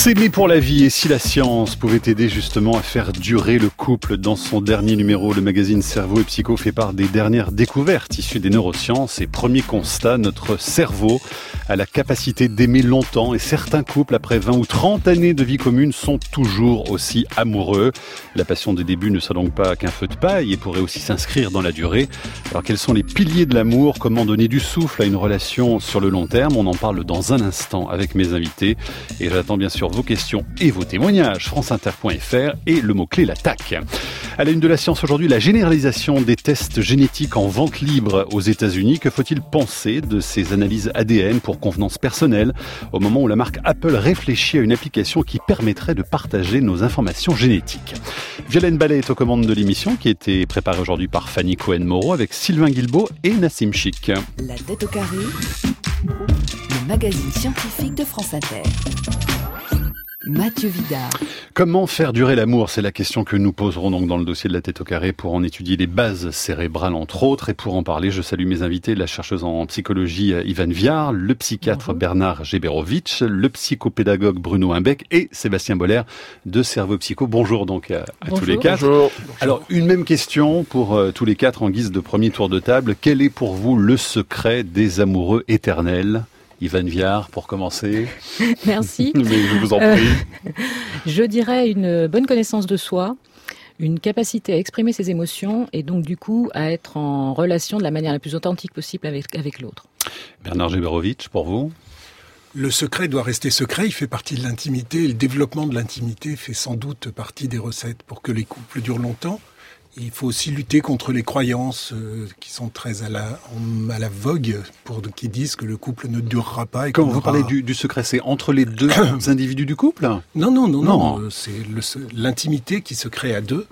S'aimer pour la vie, et si la science pouvait aider justement à faire durer le couple. Dans son dernier numéro, le magazine Cerveau et Psycho fait part des dernières découvertes issues des neurosciences. Et premier constat, notre cerveau a la capacité d'aimer longtemps, et certains couples, après 20 ou 30 années de vie commune, sont toujours aussi amoureux. La passion des débuts ne sera donc pas qu'un feu de paille et pourrait aussi s'inscrire dans la durée. Alors quels sont les piliers de l'amour? Comment donner du souffle à une relation sur le long terme? On en parle dans un instant avec mes invités. Et j'attends bien sûr vos questions et vos témoignages. franceinter.fr et le mot-clé l'attaque. À la une de la science aujourd'hui, la généralisation des tests génétiques en vente libre aux États-Unis. Que faut-il penser de ces analyses ADN pour convenance personnelle au moment où la marque Apple réfléchit à une application qui permettrait de partager nos informations génétiques? Violaine Ballet est aux commandes de l'émission qui a été préparée aujourd'hui par Fanny Cohen-Moreau avec Sylvain Guilbeault et Nassim Chic. La tête au carré, le magazine scientifique de France Inter. Mathieu Vidard. Comment faire durer l'amour? C'est la question que nous poserons donc dans le dossier de la tête au carré pour en étudier les bases cérébrales entre autres. Et pour en parler, je salue mes invités, la chercheuse en psychologie Yvan Viard, le psychiatre Bernard Geberovitch, le psychopédagogue Bruno Imbeck et Sébastien Boller de Cerveau Psycho. Bonjour donc à tous les quatre. Bonjour. Alors une même question pour tous les quatre en guise de premier tour de table. Quel est pour vous le secret des amoureux éternels? Yvan Viard, pour commencer. Merci. Mais je vous en prie. Je dirais une bonne connaissance de soi, une capacité à exprimer ses émotions et donc du coup à être en relation de la manière la plus authentique possible avec l'autre. Bernard Geberovitch, pour vous? Le secret doit rester secret, il fait partie de l'intimité, et le développement de l'intimité fait sans doute partie des recettes pour que les couples durent longtemps. Il faut aussi lutter contre les croyances qui sont très à la vogue, qui disent que le couple ne durera pas. Quand vous parlez du secret, c'est entre les deux individus du couple? Non. C'est l'intimité qui se crée à deux.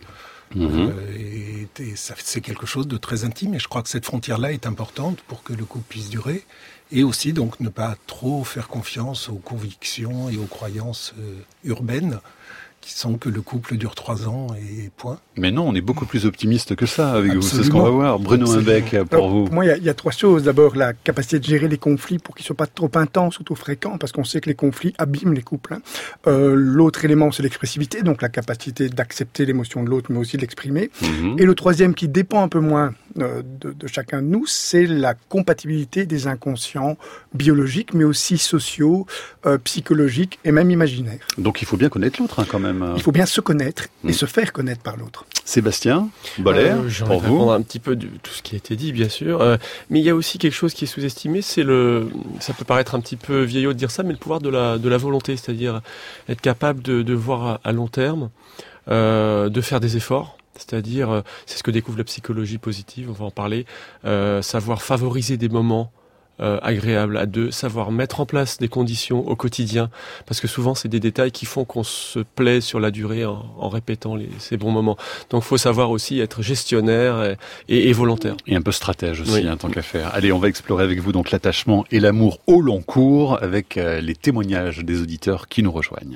Et c'est quelque chose de très intime. Et je crois que cette frontière-là est importante pour que le couple puisse durer. Et aussi, donc, ne pas trop faire confiance aux convictions et aux croyances urbaines qui sont que le couple dure 3 ans et point. Mais non, on est beaucoup plus optimiste que ça avec Absolument. vous. C'est ce qu'on va voir. Bruno Imbeck, pour vous. Pour moi, il y a 3 choses. D'abord, la capacité de gérer les conflits pour qu'ils ne soient pas trop intenses ou trop fréquents, parce qu'on sait que les conflits abîment les couples. L'autre élément, c'est l'expressivité, donc la capacité d'accepter l'émotion de l'autre, mais aussi de l'exprimer. Et le troisième, qui dépend un peu moins de chacun de nous, c'est la compatibilité des inconscients biologiques, mais aussi sociaux, psychologiques et même imaginaires. Donc il faut bien connaître l'autre quand même. Il faut bien se connaître et se faire connaître par l'autre. Sébastien Boller, pour vous? Répondre un petit peu de tout ce qui a été dit, bien sûr. Mais il y a aussi quelque chose qui est sous-estimé, ça peut paraître un petit peu vieillot de dire ça, mais le pouvoir de la volonté, c'est-à-dire être capable de voir à long terme, de faire des efforts. C'est-à-dire, c'est ce que découvre la psychologie positive, on va en parler, savoir favoriser des moments agréables à deux, savoir mettre en place des conditions au quotidien, parce que souvent c'est des détails qui font qu'on se plaît sur la durée en répétant ces bons moments. Donc il faut savoir aussi être gestionnaire et volontaire. Et un peu stratège aussi, tant qu'à faire. Allez, on va explorer avec vous donc l'attachement et l'amour au long cours avec les témoignages des auditeurs qui nous rejoignent.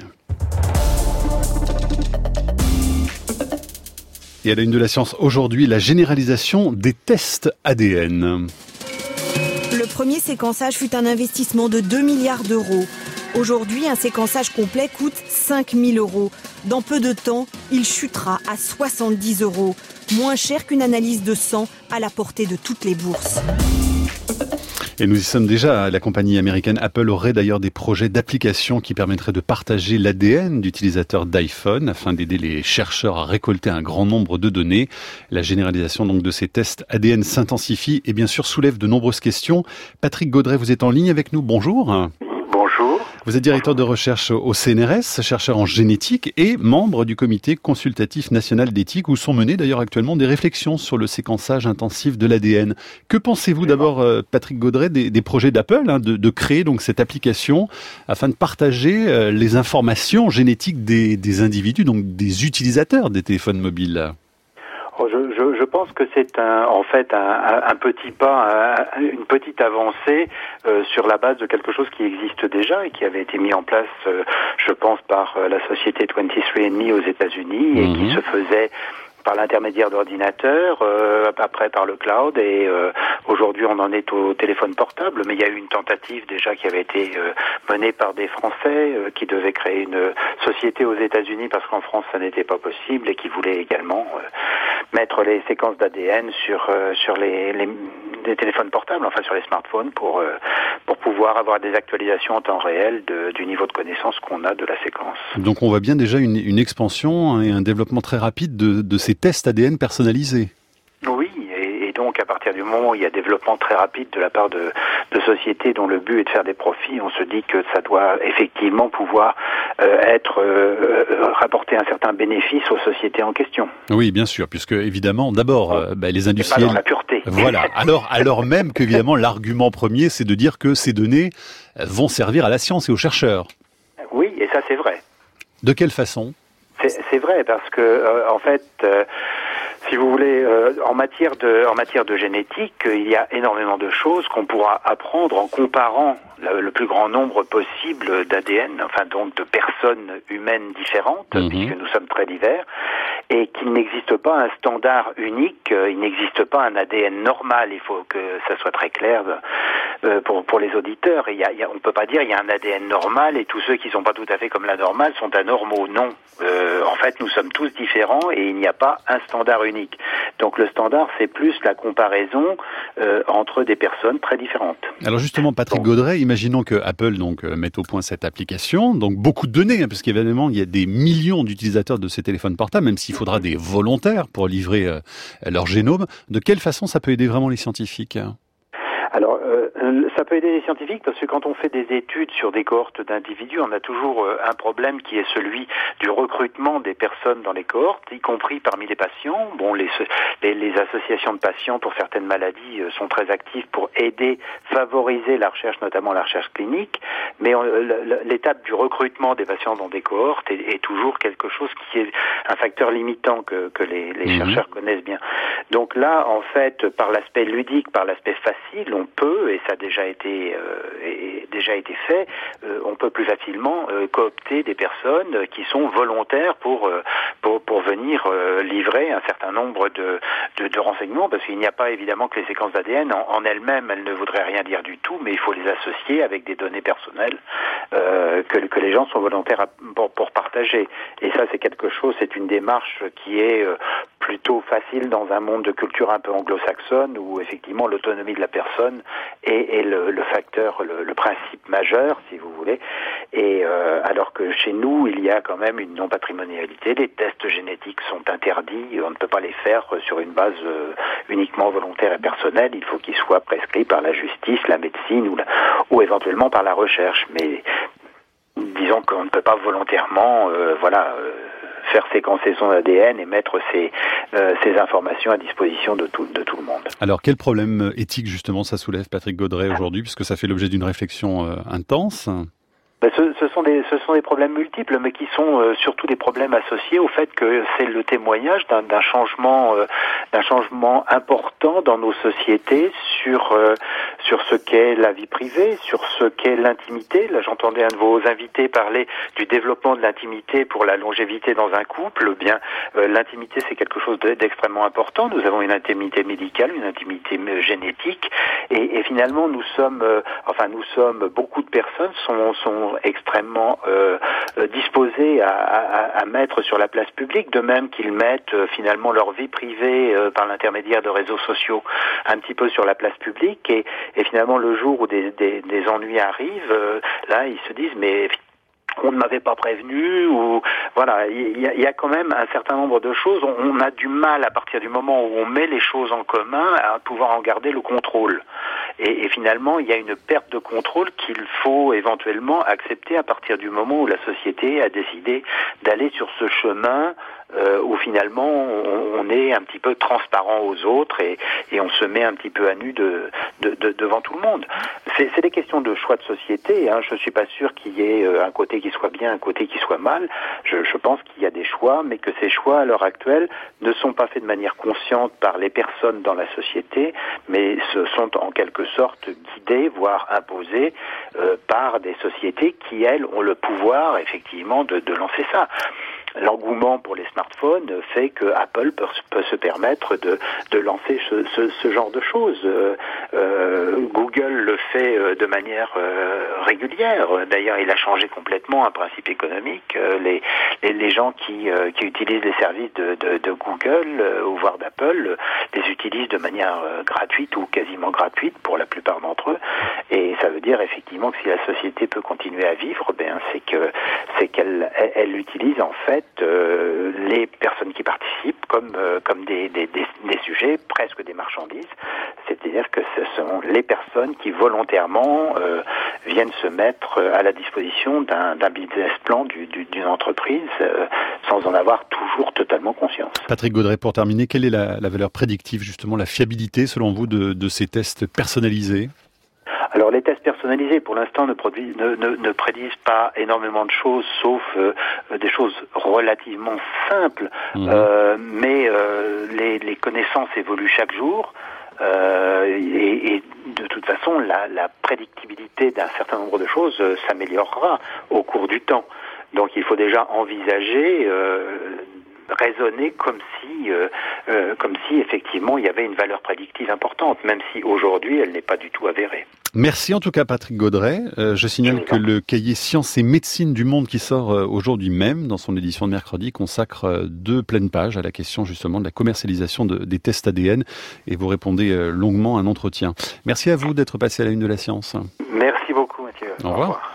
Et à la une de la science aujourd'hui, la généralisation des tests ADN. Le premier séquençage fut un investissement de 2 milliards d'euros. Aujourd'hui, un séquençage complet coûte 5 000 euros. Dans peu de temps, il chutera à 70 euros. Moins cher qu'une analyse de sang à la portée de toutes les bourses. Et nous y sommes déjà. La compagnie américaine Apple aurait d'ailleurs des projets d'application qui permettraient de partager l'ADN d'utilisateurs d'iPhone afin d'aider les chercheurs à récolter un grand nombre de données. La généralisation donc de ces tests ADN s'intensifie et bien sûr soulève de nombreuses questions. Patrick Gaudret, vous êtes en ligne avec nous. Bonjour. Bonjour. Vous êtes directeur de recherche au CNRS, chercheur en génétique et membre du comité consultatif national d'éthique où sont menées d'ailleurs actuellement des réflexions sur le séquençage intensif de l'ADN. Que pensez-vous d'abord, Patrick Gaudret, des projets d'Apple de créer donc cette application afin de partager les informations génétiques des individus, donc des utilisateurs des téléphones mobiles? Je pense que c'est un petit pas, une petite avancée sur la base de quelque chose qui existe déjà et qui avait été mis en place, je pense, par la société 23andMe aux États-Unis et qui se faisait par l'intermédiaire d'ordinateurs, après par le cloud, et aujourd'hui on en est au téléphone portable, mais il y a eu une tentative déjà qui avait été menée par des Français qui devaient créer une société aux États-Unis parce qu'en France ça n'était pas possible, et qui voulaient également mettre les séquences d'ADN sur les téléphones portables, enfin sur les smartphones, pour pouvoir avoir des actualisations en temps réel du niveau de connaissance qu'on a de la séquence. Donc on voit bien déjà une expansion et un développement très rapide de ces tests ADN personnalisés. Oui, et donc à partir du moment où il y a développement très rapide de la part de sociétés dont le but est de faire des profits, on se dit que ça doit effectivement pouvoir rapporter un certain bénéfice aux sociétés en question. Oui, bien sûr, puisque évidemment, d'abord, les industriels... Pas dans la pureté. Voilà, alors même qu'évidemment l'argument premier, c'est de dire que ces données vont servir à la science et aux chercheurs. Oui, et ça c'est vrai. De quelle façon ? C'est vrai, parce que en fait, si vous voulez, en matière de génétique, il y a énormément de choses qu'on pourra apprendre en comparant le plus grand nombre possible d'ADN, enfin donc de personnes humaines différentes, puisque nous sommes très divers, et qu'il n'existe pas un standard unique, il n'existe pas un ADN normal. Il faut que ça soit très clair pour les auditeurs. On peut pas dire il y a un ADN normal et tous ceux qui sont pas tout à fait comme la normale sont anormaux. Non. En fait, nous sommes tous différents et il n'y a pas un standard unique. Donc le standard, c'est plus la comparaison entre des personnes très différentes. Alors justement, Patrick Gaudret, imaginons que Apple mette au point cette application, donc beaucoup de données, parce qu'évidemment il y a des millions d'utilisateurs de ces téléphones portables, même s'il faudra des volontaires pour livrer leur génome. De quelle façon ça peut aider vraiment les scientifiques ? Alors, ça peut aider les scientifiques parce que quand on fait des études sur des cohortes d'individus, on a toujours un problème qui est celui du recrutement des personnes dans les cohortes, y compris parmi les patients. Bon, les associations de patients pour certaines maladies sont très actives pour aider, favoriser la recherche, notamment la recherche clinique, mais l'étape du recrutement des patients dans des cohortes est toujours quelque chose qui est un facteur limitant que les chercheurs connaissent bien. Donc là, en fait, par l'aspect ludique, par l'aspect facile, on peut, et ça a déjà été fait, on peut plus facilement coopter des personnes qui sont volontaires pour venir livrer un certain nombre de renseignements, parce qu'il n'y a pas évidemment que les séquences d'ADN en elles-mêmes, elles ne voudraient rien dire du tout, mais il faut les associer avec des données personnelles que les gens sont volontaires pour partager. Et ça, c'est quelque chose, c'est une démarche qui est plutôt facile dans un monde de culture un peu anglo-saxonne, où effectivement l'autonomie de la personne est le facteur, le principe majeur, si vous voulez. Et alors que chez nous, il y a quand même une non-patrimonialité. Les tests génétiques sont interdits. On ne peut pas les faire sur une base uniquement volontaire et personnelle. Il faut qu'ils soient prescrits par la justice, la médecine ou éventuellement par la recherche. Mais disons qu'on ne peut pas volontairement, faire séquencer son ADN et mettre ces informations à disposition de tout le monde. Alors, quel problème éthique, justement, ça soulève, Patrick Gaudret, aujourd'hui, puisque ça fait l'objet d'une réflexion intense ? Ce sont des problèmes multiples, mais qui sont surtout des problèmes associés au fait que c'est le témoignage d'un changement important dans nos sociétés sur ce qu'est la vie privée, sur ce qu'est l'intimité. Là, j'entendais un de vos invités parler du développement de l'intimité pour la longévité dans un couple. Bien, l'intimité, c'est quelque chose d'extrêmement important. Nous avons une intimité médicale, une intimité génétique, et finalement, nous sommes, beaucoup de personnes sont extrêmement disposés à mettre sur la place publique, de même qu'ils mettent finalement leur vie privée par l'intermédiaire de réseaux sociaux un petit peu sur la place publique, et finalement le jour où des ennuis arrivent, là ils se disent mais on ne m'avait pas prévenu, ou voilà, il y a quand même un certain nombre de choses. On a du mal à partir du moment où on met les choses en commun à pouvoir en garder le contrôle. Et finalement, il y a une perte de contrôle qu'il faut éventuellement accepter à partir du moment où la société a décidé d'aller sur ce chemin où finalement on est un petit peu transparent aux autres et on se met un petit peu à nu devant tout le monde. C'est des questions de choix de société. Hein. Je suis pas sûr qu'il y ait un côté qui soit bien, un côté qui soit mal. Je pense qu'il y a des choix, mais que ces choix à l'heure actuelle ne sont pas faits de manière consciente par les personnes dans la société, mais se sont en quelque sorte guidés, voire imposés par des sociétés qui, elles, ont le pouvoir effectivement de lancer ça. l'engouement pour les smartphones fait que Apple peut se permettre de lancer ce genre de choses. Google le fait de manière régulière. D'ailleurs, il a changé complètement un principe économique. Les gens qui utilisent les services de Google ou voire d'Apple les utilisent de manière gratuite ou quasiment gratuite pour la plupart d'entre eux. Et ça veut dire effectivement que si la société peut continuer à vivre, c'est qu'elle utilise en fait les personnes qui participent comme des sujets, presque des marchandises. C'est-à-dire que ce sont les personnes qui volontairement viennent se mettre à la disposition d'un business plan d'une entreprise sans en avoir toujours totalement conscience. Patrick Gaudret, pour terminer, quelle est la valeur prédictive, justement, la fiabilité selon vous de ces tests personnalisés ? Alors les tests personnalisés pour l'instant ne prédisent pas énormément de choses, sauf des choses relativement simples, mais les connaissances évoluent chaque jour. Et de toute façon, la prédictibilité d'un certain nombre de choses s'améliorera au cours du temps. Donc il faut déjà envisager, raisonner comme si effectivement il y avait une valeur prédictive importante, même si aujourd'hui elle n'est pas du tout avérée. Merci en tout cas Patrick Gaudret. Je signale que le cahier Sciences et Médecine du Monde qui sort aujourd'hui même dans son édition de mercredi consacre 2 pleines pages à la question justement de la commercialisation des tests ADN et vous répondez longuement à un entretien. Merci à vous d'être passé à la une de la science. Merci beaucoup Mathieu. Au revoir.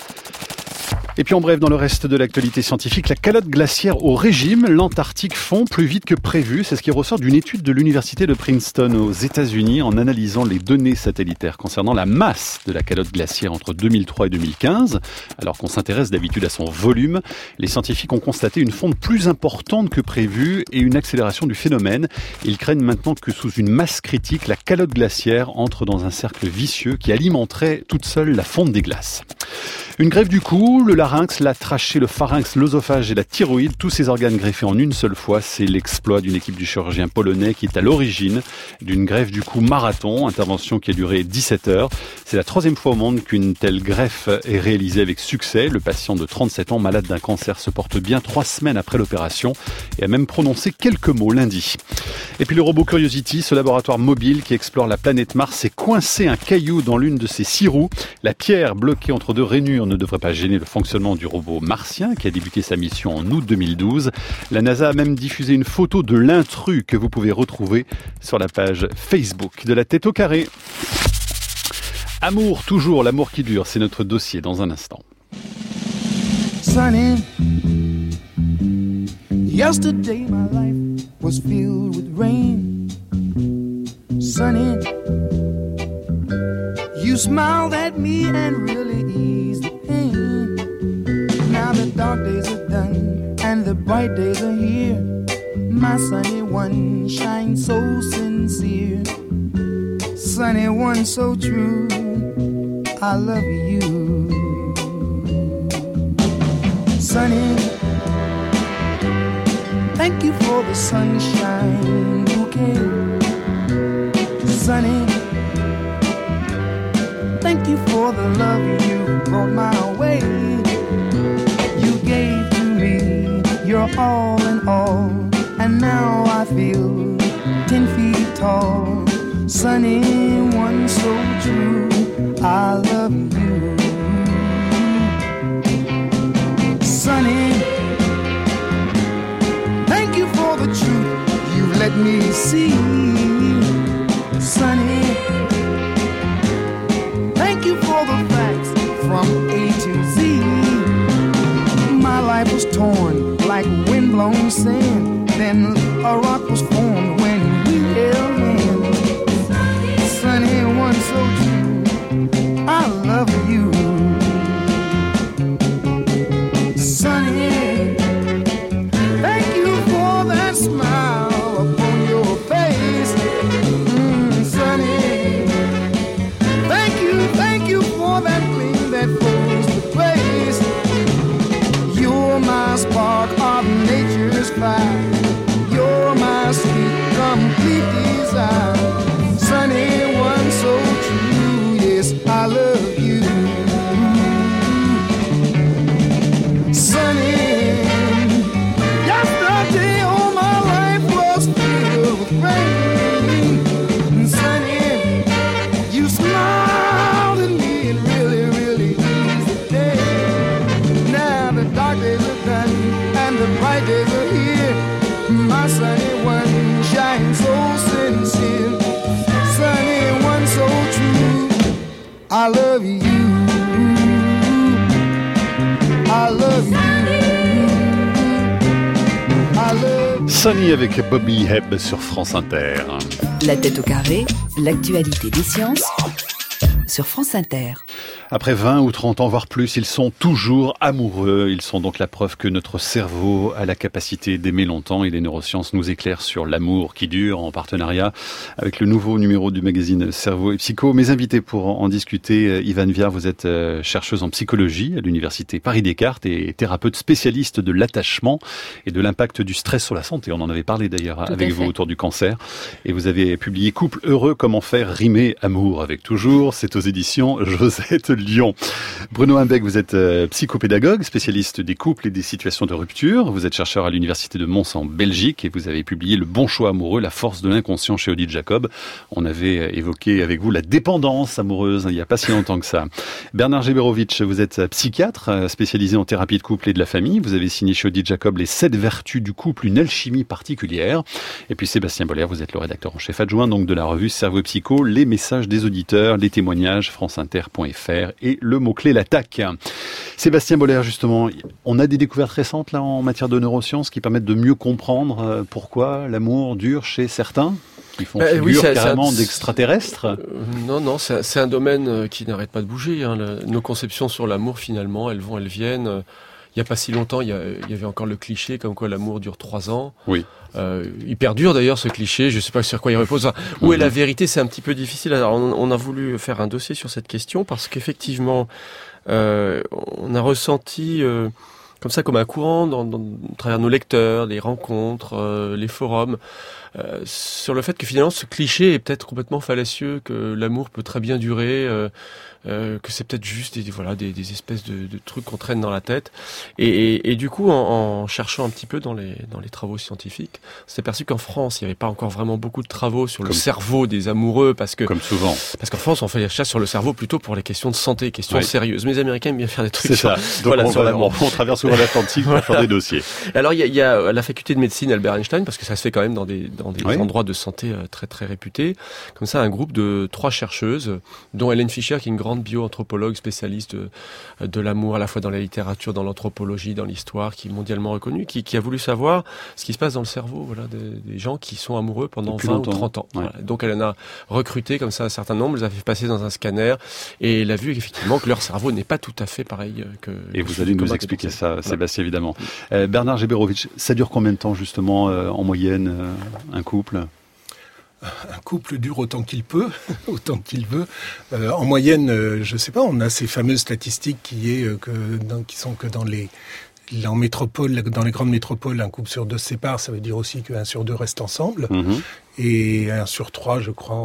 Et puis en bref, dans le reste de l'actualité scientifique, la calotte glaciaire au régime, l'Antarctique fond plus vite que prévu. C'est ce qui ressort d'une étude de l'université de Princeton aux États-Unis en analysant les données satellitaires concernant la masse de la calotte glaciaire entre 2003 et 2015. Alors qu'on s'intéresse d'habitude à son volume, les scientifiques ont constaté une fonte plus importante que prévu et une accélération du phénomène. Ils craignent maintenant que sous une masse critique, la calotte glaciaire entre dans un cercle vicieux qui alimenterait toute seule la fonte des glaces. Une greffe du cou, le larynx, la trachée, le pharynx, l'œsophage et la thyroïde, tous ces organes greffés en une seule fois, c'est l'exploit d'une équipe du chirurgien polonais qui est à l'origine d'une greffe du cou marathon, intervention qui a duré 17 heures. C'est la 3e fois au monde qu'une telle greffe est réalisée avec succès. Le patient de 37 ans, malade d'un cancer, se porte bien 3 semaines après l'opération et a même prononcé quelques mots lundi. Et puis le robot Curiosity, ce laboratoire mobile qui explore la planète Mars, s'est coincé un caillou dans l'une de ses 6 roues. La pierre bloquée entre 2 rainures ne devrait pas gêner le fonctionnement du robot martien qui a débuté sa mission en août 2012. La NASA a même diffusé une photo de l'intrus que vous pouvez retrouver sur la page Facebook de La Tête au Carré. Amour, toujours l'amour qui dure, c'est notre dossier dans un instant. Sunny, yesterday my life was filled with rain. Sunny, you smiled at me and really eased the pain. Now the dark days are done and the bright days are here. My sunny one shines so sincere. Sunny one so true, I love you. Sunny, thank you for the sunshine bouquet. Sunny, thank you for the love you brought my way. You gave to me your all in all, and now I feel 10 feet tall. Sunny one so true, I love you. Sunny, thank you for the truth you've let me see. Sunny, thank you for the facts from A to Z. My life was torn like windblown sand, then a rock was formed when we held hands. Sunny one so true, I love you. Sunny, thank you for that smile upon your face. Sunny, thank you for that gleam that flows the place. You're my spark of nature's fire. You're my sweet I love you. I love you. I love you. Sunny avec Bobby Hebb sur France Inter. La tête au carré, l'actualité des sciences sur France Inter. Après 20 ou 30 ans, voire plus, ils sont toujours amoureux. Ils sont donc la preuve que notre cerveau a la capacité d'aimer longtemps et les neurosciences nous éclairent sur l'amour qui dure en partenariat avec le nouveau numéro du magazine Cerveau et Psycho. Mes invités pour en discuter, Yvan Viard, vous êtes chercheuse en psychologie à l'université Paris-Descartes et thérapeute spécialiste de l'attachement et de l'impact du stress sur la santé. On en avait parlé d'ailleurs avec vous autour du cancer. Et vous avez publié Couple heureux, comment faire rimer amour avec toujours. C'est aux éditions Josette Lyon. Bruno Imbeck, vous êtes psychopédagogue, spécialiste des couples et des situations de rupture. Vous êtes chercheur à l'université de Mons en Belgique et vous avez publié Le bon choix amoureux, la force de l'inconscient chez Odile Jacob. On avait évoqué avec vous la dépendance amoureuse il n'y a pas si longtemps que ça. Bernard Geberovitch, vous êtes psychiatre, spécialisé en thérapie de couple et de la famille. Vous avez signé chez Odile Jacob Les 7 vertus du couple, une alchimie particulière. Et puis Sébastien Boller, vous êtes le rédacteur en chef adjoint donc de la revue Cerveau et Psycho, les messages des auditeurs, les témoignages, franceinter.fr et le mot-clé l'attaque. Sébastien Boller, justement, on a des découvertes récentes là en matière de neurosciences qui permettent de mieux comprendre pourquoi l'amour dure chez certains qui font figure carrément d'extraterrestres. Non, c'est un domaine qui n'arrête pas de bouger. Hein. Nos conceptions sur l'amour, finalement, elles vont, elles viennent. Il n'y a pas si longtemps, il y avait encore le cliché comme quoi l'amour dure 3 ans. Oui. Il perdure d'ailleurs ce cliché, je ne sais pas sur quoi il repose. Où est la vérité, c'est un petit peu difficile. Alors on a voulu faire un dossier sur cette question parce qu'effectivement, on a ressenti comme ça comme un courant à travers nos lecteurs, les rencontres, les forums, sur le fait que finalement ce cliché est peut-être complètement fallacieux, que l'amour peut très bien durer, que c'est peut-être juste des espèces de trucs qu'on traîne dans la tête. Et du coup, en cherchant un petit peu dans les travaux scientifiques, on s'est aperçu qu'en France, il n'y avait pas encore vraiment beaucoup de travaux sur le cerveau des amoureux, parce qu'en France, on fait les recherches sur le cerveau plutôt pour les questions de santé, questions sérieuses. Mais les Américains aiment bien faire des trucs. C'est ça. Donc on traverse souvent l'Atlantique pour faire des dossiers. Alors il y a la faculté de médecine Albert Einstein, parce que ça se fait quand même dans des endroits de santé très très réputés. Comme ça, un groupe de 3 chercheuses, dont Hélène Fischer, qui est une grande bio-anthropologue spécialiste de l'amour à la fois dans la littérature, dans l'anthropologie, dans l'histoire, qui est mondialement reconnue, qui a voulu savoir ce qui se passe dans le cerveau des gens qui sont amoureux pendant 20 ou 30 ans. Ouais. Voilà. Donc elle en a recruté comme ça un certain nombre, les a fait passer dans un scanner et elle a vu effectivement que leur cerveau n'est pas tout à fait pareil que... Et vous allez nous expliquer ça, Sébastien, évidemment. Bernard Geberovitch, ça dure combien de temps justement en moyenne un couple ? Un couple dure autant qu'il peut, autant qu'il veut. En moyenne, je sais pas, on a ces fameuses statistiques qui sont que dans en métropole, dans les grandes métropoles, un couple sur 2 se sépare, ça veut dire aussi qu'un sur 2 reste ensemble. Mmh. Et 1 sur 3, je crois,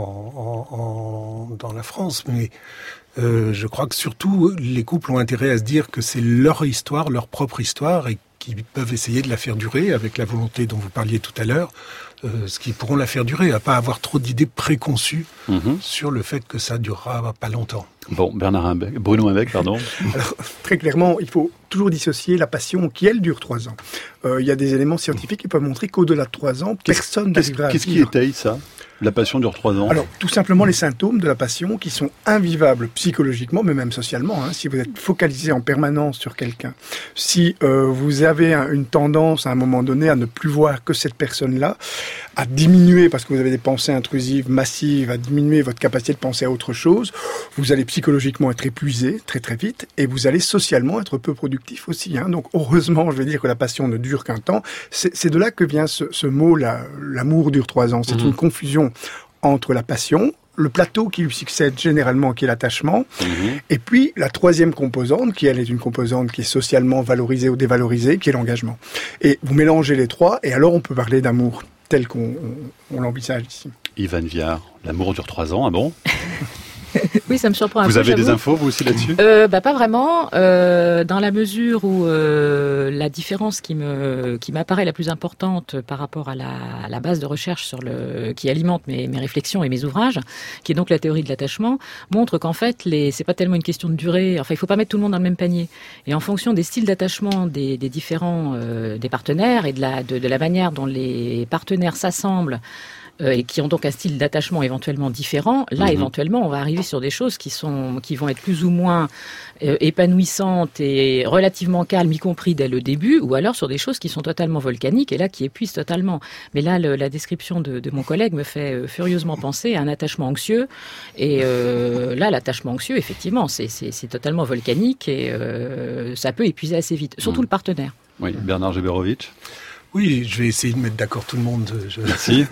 dans la France. Mais je crois que surtout, les couples ont intérêt à se dire que c'est leur histoire, leur propre histoire, et qu'ils peuvent essayer de la faire durer avec la volonté dont vous parliez tout à l'heure, ce qui pourront la faire durer, à pas avoir trop d'idées préconçues sur le fait que ça durera pas longtemps. Bon, Bruno Imbeck, pardon. Alors, très clairement, il faut toujours dissocier la passion qui, elle, dure 3 ans. Il y a des éléments scientifiques qui peuvent montrer qu'au-delà de 3 ans, personne n'arrivera à vivre. Qu'est-ce qui étaye ça ? La passion dure 3 ans. Alors, tout simplement les symptômes de la passion qui sont invivables psychologiquement, mais même socialement. Si vous êtes focalisé en permanence sur quelqu'un, si vous avez une tendance à un moment donné à ne plus voir que cette personne-là, à diminuer, parce que vous avez des pensées intrusives massives, à diminuer votre capacité de penser à autre chose, vous allez psychologiquement être épuisé très très vite, et vous allez socialement être peu productif aussi. Donc heureusement, je vais dire que la passion ne dure qu'un temps. C'est de là que vient ce mot, l'amour dure 3 ans. C'est une confusion entre la passion, le plateau qui lui succède généralement, qui est l'attachement, et puis la 3e composante, qui elle est une composante qui est socialement valorisée ou dévalorisée, qui est l'engagement. Et vous mélangez les 3, et alors on peut parler d'amour tel qu'on l'envisage ici. Yvan Viard, l'amour dure 3 ans, ah bon ? Oui, ça me surprend un peu. Vous avez des infos, vous aussi, là-dessus ? Pas vraiment. Dans la mesure où la différence qui m'apparaît la plus importante par rapport à la base de recherche qui alimente mes réflexions et mes ouvrages, qui est donc la théorie de l'attachement, montre qu'en fait, c'est pas tellement une question de durée. Enfin, il faut pas mettre tout le monde dans le même panier. Et en fonction des styles d'attachement des différents des partenaires et de la manière dont les partenaires s'assemblent et qui ont donc un style d'attachement éventuellement différent, là éventuellement on va arriver sur des choses qui vont être plus ou moins épanouissantes et relativement calmes, y compris dès le début, ou alors sur des choses qui sont totalement volcaniques et là qui épuisent totalement. Mais là, la description de mon collègue me fait furieusement penser à un attachement anxieux. Et là, l'attachement anxieux, effectivement, c'est totalement volcanique et ça peut épuiser assez vite, surtout le partenaire. Oui, Bernard Geberovic. Oui, je vais essayer de mettre d'accord tout le monde. Merci.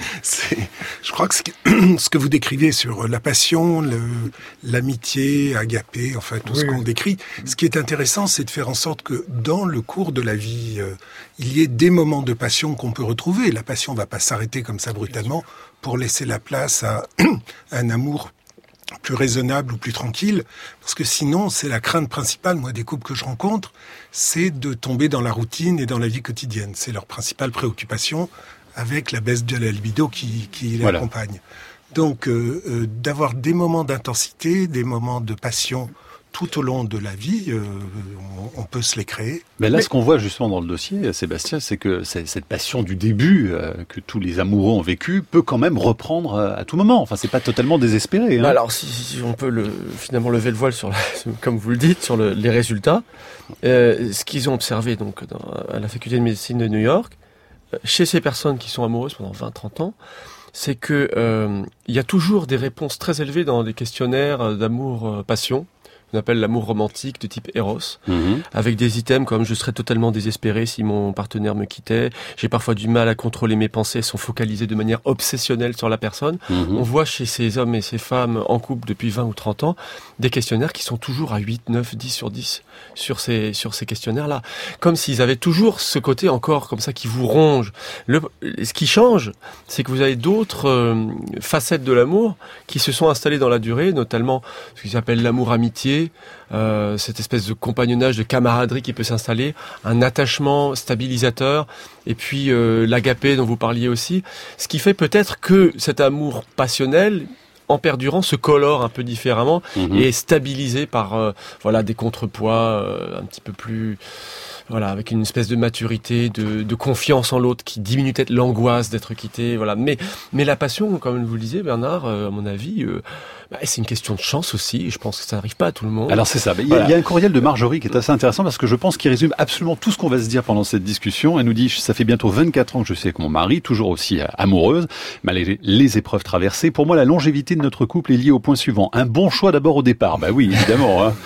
Je crois que ce que vous décrivez sur la passion, l'amitié, agapé, enfin tout ce qu'on décrit, ce qui est intéressant, c'est de faire en sorte que dans le cours de la vie, il y ait des moments de passion qu'on peut retrouver. La passion ne va pas s'arrêter comme ça brutalement pour laisser la place à un amour plus raisonnable ou plus tranquille, parce que sinon, c'est la crainte principale, moi, des couples que je rencontre, c'est de tomber dans la routine et dans la vie quotidienne. C'est leur principale préoccupation avec la baisse de la libido qui les accompagne. Donc, d'avoir des moments d'intensité, des moments de passion tout au long de la vie, on peut se les créer. Mais là, ce qu'on voit justement dans le dossier, Sébastien, c'est que cette passion du début que tous les amoureux ont vécu peut quand même reprendre à tout moment. Enfin, c'est pas totalement désespéré. Hein. Alors, si on peut finalement lever le voile sur, comme vous le dites, sur les résultats, ce qu'ils ont observé donc à la faculté de médecine de New York, chez ces personnes qui sont amoureuses pendant 20-30 ans, c'est que il y a toujours des réponses très élevées dans les questionnaires d'amour-passion. On appelle l'amour romantique de type Eros, avec des items comme « je serais totalement désespéré si mon partenaire me quittait »,« j'ai parfois du mal à contrôler mes pensées », sont focalisées de manière obsessionnelle sur la personne. On voit chez ces hommes et ces femmes en couple depuis 20 ou 30 ans des questionnaires qui sont toujours à 8, 9, 10 sur 10 sur ces questionnaires-là. Comme s'ils avaient toujours ce côté encore comme ça qui vous ronge. Ce qui change, c'est que vous avez d'autres facettes de l'amour qui se sont installées dans la durée, notamment ce qu'ils appellent l'amour-amitié, cette espèce de compagnonnage, de camaraderie qui peut s'installer, un attachement stabilisateur, et puis l'agapé dont vous parliez aussi, ce qui fait peut-être que cet amour passionnel, en perdurant, se colore un peu différemment et est stabilisé par des contrepoids un petit peu plus... Voilà, avec une espèce de maturité, de confiance en l'autre qui diminue peut-être l'angoisse d'être quitté. Voilà, mais la passion, comme vous le disiez, Bernard, à mon avis, c'est une question de chance aussi. Et je pense que ça n'arrive pas à tout le monde. Alors c'est ça. Il y a un courriel de Marjorie qui est assez intéressant parce que je pense qu'il résume absolument tout ce qu'on va se dire pendant cette discussion. Elle nous dit: ça fait bientôt 24 ans que je sais que mon mari, toujours aussi amoureuse, malgré les épreuves traversées, pour moi la longévité de notre couple est liée au point suivant: un bon choix d'abord au départ. Bah oui, évidemment. Hein.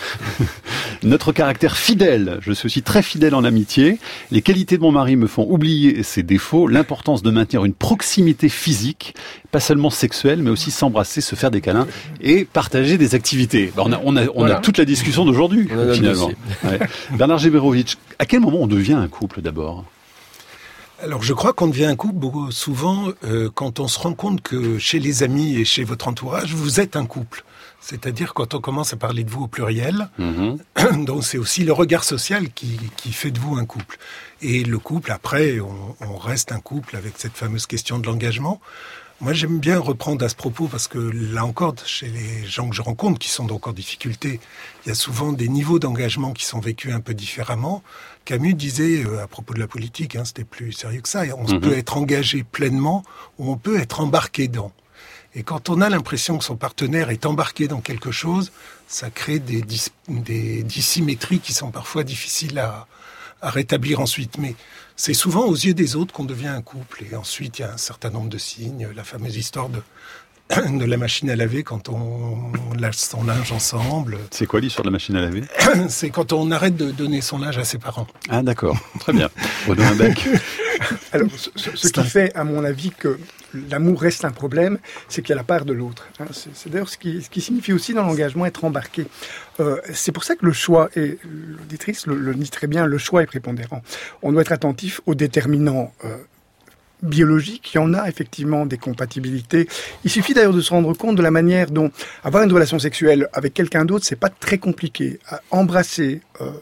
Notre caractère fidèle. Je suis aussi très fidèle en amitié. Les qualités de mon mari me font oublier ses défauts. L'importance de maintenir une proximité physique, pas seulement sexuelle, mais aussi s'embrasser, se faire des câlins et partager des activités. On a toute la discussion d'aujourd'hui, finalement. Ouais. Bernard Geberovic, à quel moment on devient un couple d'abord ? Alors, je crois qu'on devient un couple beaucoup souvent quand on se rend compte que chez les amis et chez votre entourage, vous êtes un couple. C'est-à-dire quand on commence à parler de vous au pluriel, donc c'est aussi le regard social qui fait de vous un couple. Et le couple, après, on reste un couple avec cette fameuse question de l'engagement. Moi, j'aime bien reprendre à ce propos parce que là encore, chez les gens que je rencontre qui sont donc en difficulté, il y a souvent des niveaux d'engagement qui sont vécus un peu différemment. Camus disait, à propos de la politique, c'était plus sérieux que ça, on peut être engagé pleinement ou on peut être embarqué dans. Et quand on a l'impression que son partenaire est embarqué dans quelque chose, ça crée des dissymétries qui sont parfois difficiles à rétablir ensuite. Mais c'est souvent aux yeux des autres qu'on devient un couple. Et ensuite, il y a un certain nombre de signes. La fameuse histoire de la machine à laver quand on lave son linge ensemble. C'est quoi l'histoire de la machine à laver ? C'est quand on arrête de donner son linge à ses parents. Ah d'accord, très bien. Renaud Imbec. Alors, ce qui fait, à mon avis, que l'amour reste un problème, c'est qu'il y a la part de l'autre. C'est d'ailleurs ce qui signifie aussi dans l'engagement être embarqué. C'est pour ça que le choix, et l'auditrice le dit très bien, le choix est prépondérant. On doit être attentif aux déterminants biologique, il y en a effectivement des compatibilités. Il suffit d'ailleurs de se rendre compte de la manière dont avoir une relation sexuelle avec quelqu'un d'autre, c'est pas très compliqué. Embrasser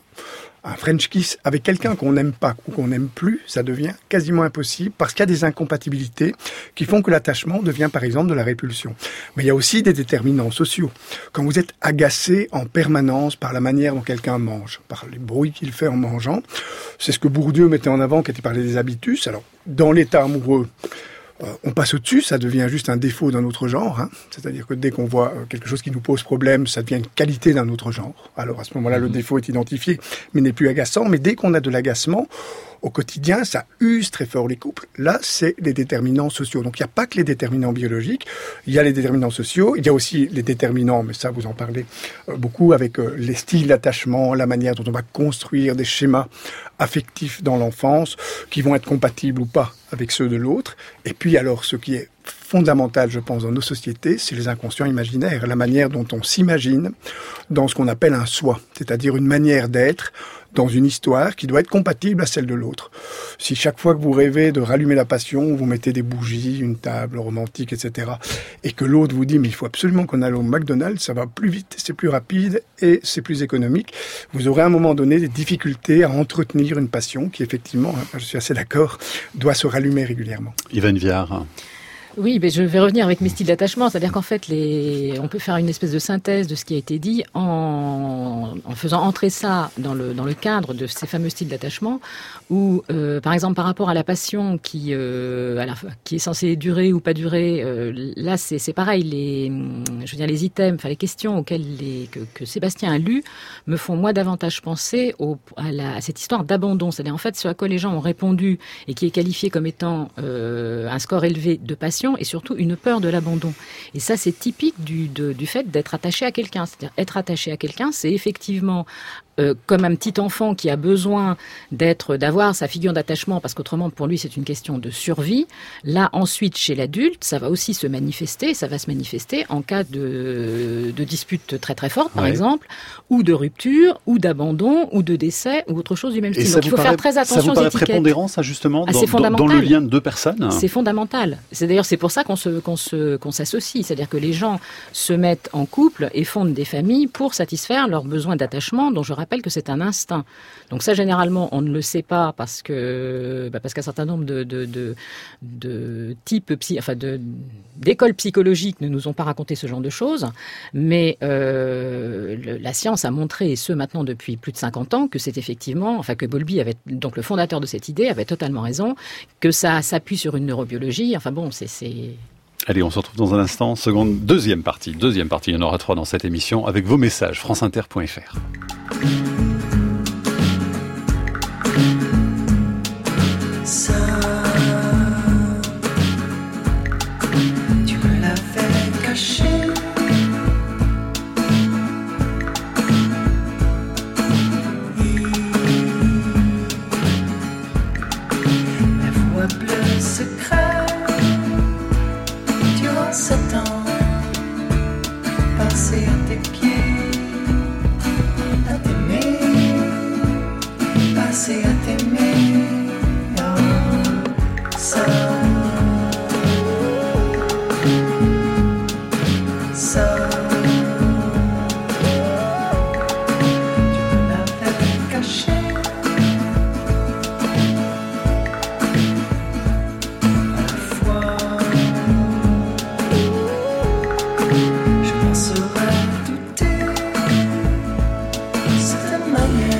un French kiss avec quelqu'un qu'on n'aime pas ou qu'on n'aime plus, ça devient quasiment impossible parce qu'il y a des incompatibilités qui font que l'attachement devient par exemple de la répulsion. Mais il y a aussi des déterminants sociaux. Quand vous êtes agacé en permanence par la manière dont quelqu'un mange, par les bruits qu'il fait en mangeant, c'est ce que Bourdieu mettait en avant quand il parlait des habitus. Alors, dans l'état amoureux, On passe au-dessus, ça devient juste un défaut d'un autre genre. Hein. C'est-à-dire que dès qu'on voit quelque chose qui nous pose problème, ça devient une qualité d'un autre genre. Alors à ce moment-là, le défaut est identifié, mais n'est plus agaçant. Mais dès qu'on a de l'agacement, au quotidien, ça use très fort les couples. Là, c'est les déterminants sociaux. Donc il n'y a pas que les déterminants biologiques, il y a les déterminants sociaux, il y a aussi les déterminants, mais ça vous en parlez beaucoup, avec les styles d'attachement, la manière dont on va construire des schémas affectifs dans l'enfance, qui vont être compatibles ou pas avec ceux de l'autre. Et puis alors, ce qui est fondamental, je pense, dans nos sociétés, c'est les inconscients imaginaires, la manière dont on s'imagine dans ce qu'on appelle un soi, c'est-à-dire une manière d'être dans une histoire qui doit être compatible à celle de l'autre. Si chaque fois que vous rêvez de rallumer la passion, vous mettez des bougies, une table romantique, etc., et que l'autre vous dit « mais il faut absolument qu'on aille au McDonald's, ça va plus vite, c'est plus rapide et c'est plus économique », vous aurez à un moment donné des difficultés à entretenir une passion qui, effectivement, je suis assez d'accord, doit se rallumer régulièrement. Yvan Viard. Oui, mais je vais revenir avec mes styles d'attachement. C'est-à-dire qu'en fait, on peut faire une espèce de synthèse de ce qui a été dit en faisant entrer ça dans le cadre de ces fameux styles d'attachement où, par exemple, par rapport à la passion qui est censée durer ou pas durer, là, c'est pareil. Les items, enfin les questions auxquelles que Sébastien a lues me font moi davantage penser à cette histoire d'abandon. C'est-à-dire en fait ce à quoi les gens ont répondu et qui est qualifié comme étant un score élevé de passion et surtout une peur de l'abandon. Et ça, c'est typique du fait d'être attaché à quelqu'un. C'est-à-dire être attaché à quelqu'un, c'est effectivement comme un petit enfant qui a besoin d'avoir sa figure d'attachement parce qu'autrement pour lui c'est une question de survie. Là ensuite chez l'adulte ça va aussi se manifester, ça va se manifester en cas de dispute très très forte par exemple, ou de rupture, ou d'abandon, ou de décès, ou autre chose du même style. Donc il faut faire très attention aux étiquettes. Ça vous paraît prépondérant ça justement dans le lien de deux personnes? C'est fondamental. C'est pour ça qu'on s'associe, c'est-à-dire que les gens se mettent en couple et fondent des familles pour satisfaire leurs besoins d'attachement dont je rappelle que c'est un instinct. Donc ça, généralement, on ne le sait pas parce qu'un certain nombre de types, d'écoles psychologiques ne nous ont pas raconté ce genre de choses. Mais la science a montré, et ce maintenant depuis plus de 50 ans, que c'est effectivement, que Bowlby donc le fondateur de cette idée, avait totalement raison, que ça s'appuie sur une neurobiologie. Allez, on se retrouve dans un instant. Deuxième partie. Il y en aura 3 dans cette émission avec vos messages. franceinter.fr. Ça, tu me l'avais caché. La voix bleue secrète durant 7 ans, passé à tes pieds. Passer à t'aimer, ça, tu me l'avais caché. À la fois, je m'en serais douté. Cette manière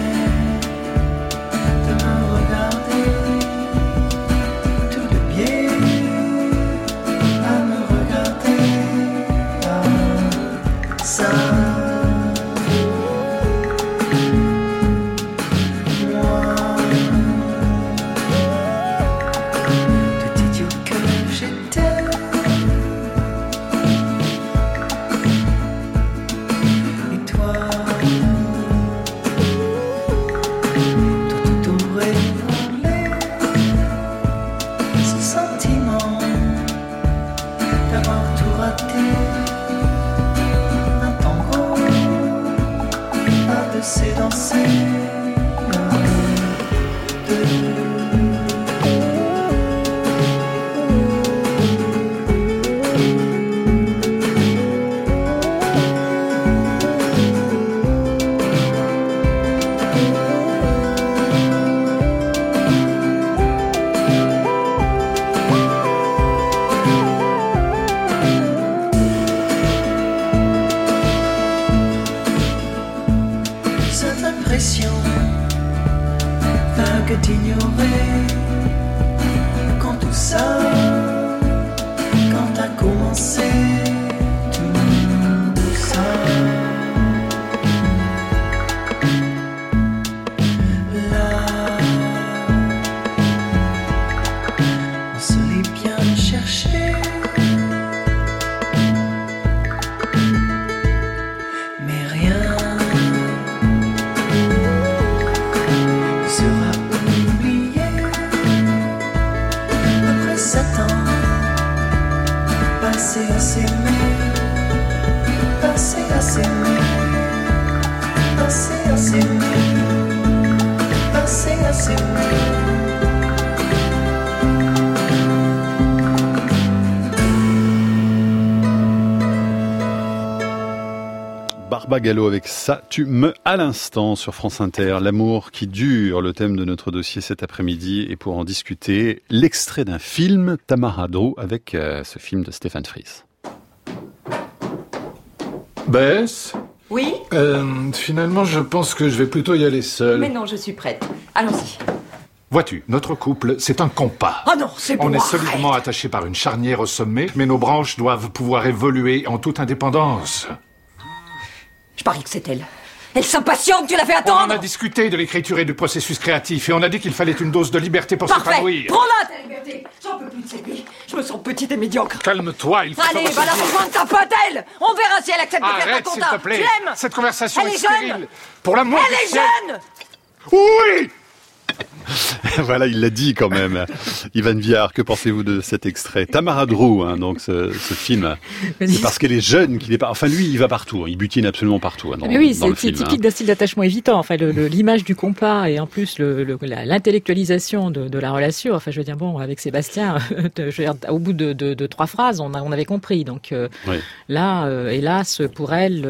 vague d'ignorer quand tout ça Martha Gallo avec Ça tu me à l'instant sur France Inter. L'amour qui dure, le thème de notre dossier cet après-midi. Et pour en discuter, l'extrait d'un film, Tamara Drew, avec ce film de Stéphane Fries. Bess ? Oui ? Finalement, je pense que je vais plutôt y aller seul. Mais non, je suis prête. Allons-y. Vois-tu, notre couple, c'est un compas. Oh non, c'est bon. On est solidement attachés par une charnière au sommet, mais nos branches doivent pouvoir évoluer en toute indépendance. Je parie que c'est elle. Elle s'impatiente, tu l'as fait attendre. On a discuté de l'écriture et du processus créatif, et on a dit qu'il fallait une dose de liberté pour s'épanouir. Prends-la, ta liberté. J'en peux plus de cette vie. Je me sens petite et médiocre. Calme-toi, il faut... Allez, va la rejoindre ta pote, elle. On verra si elle accepte de faire ta Arrête, compta. s'il te plaît. Tu l'aimes ? Cette conversation Elle est est jeune. stérile. Pour l'amour Elle est jeune. Oui. Voilà, il l'a dit quand même. Ivan Viard, que pensez-vous de cet extrait ? Tamara Drew, donc ce film. C'est parce qu'elle est jeune qu'il est pas. Enfin, lui, il va partout. Il butine absolument partout. Mais oui, c'est typique d'un style d'attachement évitant. Enfin, l'image du compas et en plus l'intellectualisation de la relation. Enfin, je veux dire, bon, avec Sébastien, au bout de 3 phrases, on avait compris. Donc oui. Là, hélas, pour elle.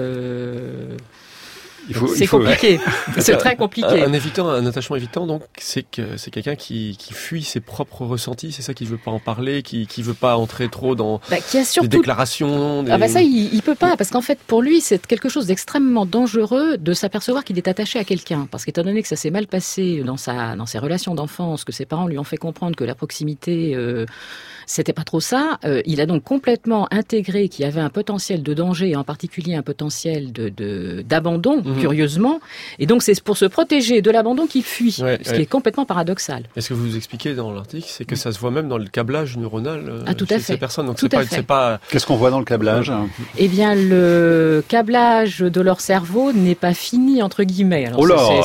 C'est compliqué, c'est très compliqué. Un attachement évitant, donc, c'est quelqu'un qui fuit ses propres ressentis, c'est ça, qui veut pas en parler, qui veut pas entrer trop dans des déclarations. Ah bah ça, il peut pas, parce qu'en fait, pour lui, c'est quelque chose d'extrêmement dangereux de s'apercevoir qu'il est attaché à quelqu'un, parce qu'étant donné que ça s'est mal passé dans ses relations d'enfance, que ses parents lui ont fait comprendre que la proximité c'était pas trop ça. Il a donc complètement intégré qu'il y avait un potentiel de danger, et en particulier un potentiel d'abandon, curieusement. Et donc c'est pour se protéger de l'abandon qu'il fuit, ce qui est complètement paradoxal. Et ce que vous expliquez dans l'article, c'est que ça se voit même dans le câblage neuronal tout à chez fait. ces personnes. Donc tout c'est pas. Qu'est-ce qu'on voit dans le câblage ? Eh bien, le câblage de leur cerveau n'est pas fini entre guillemets. Alors,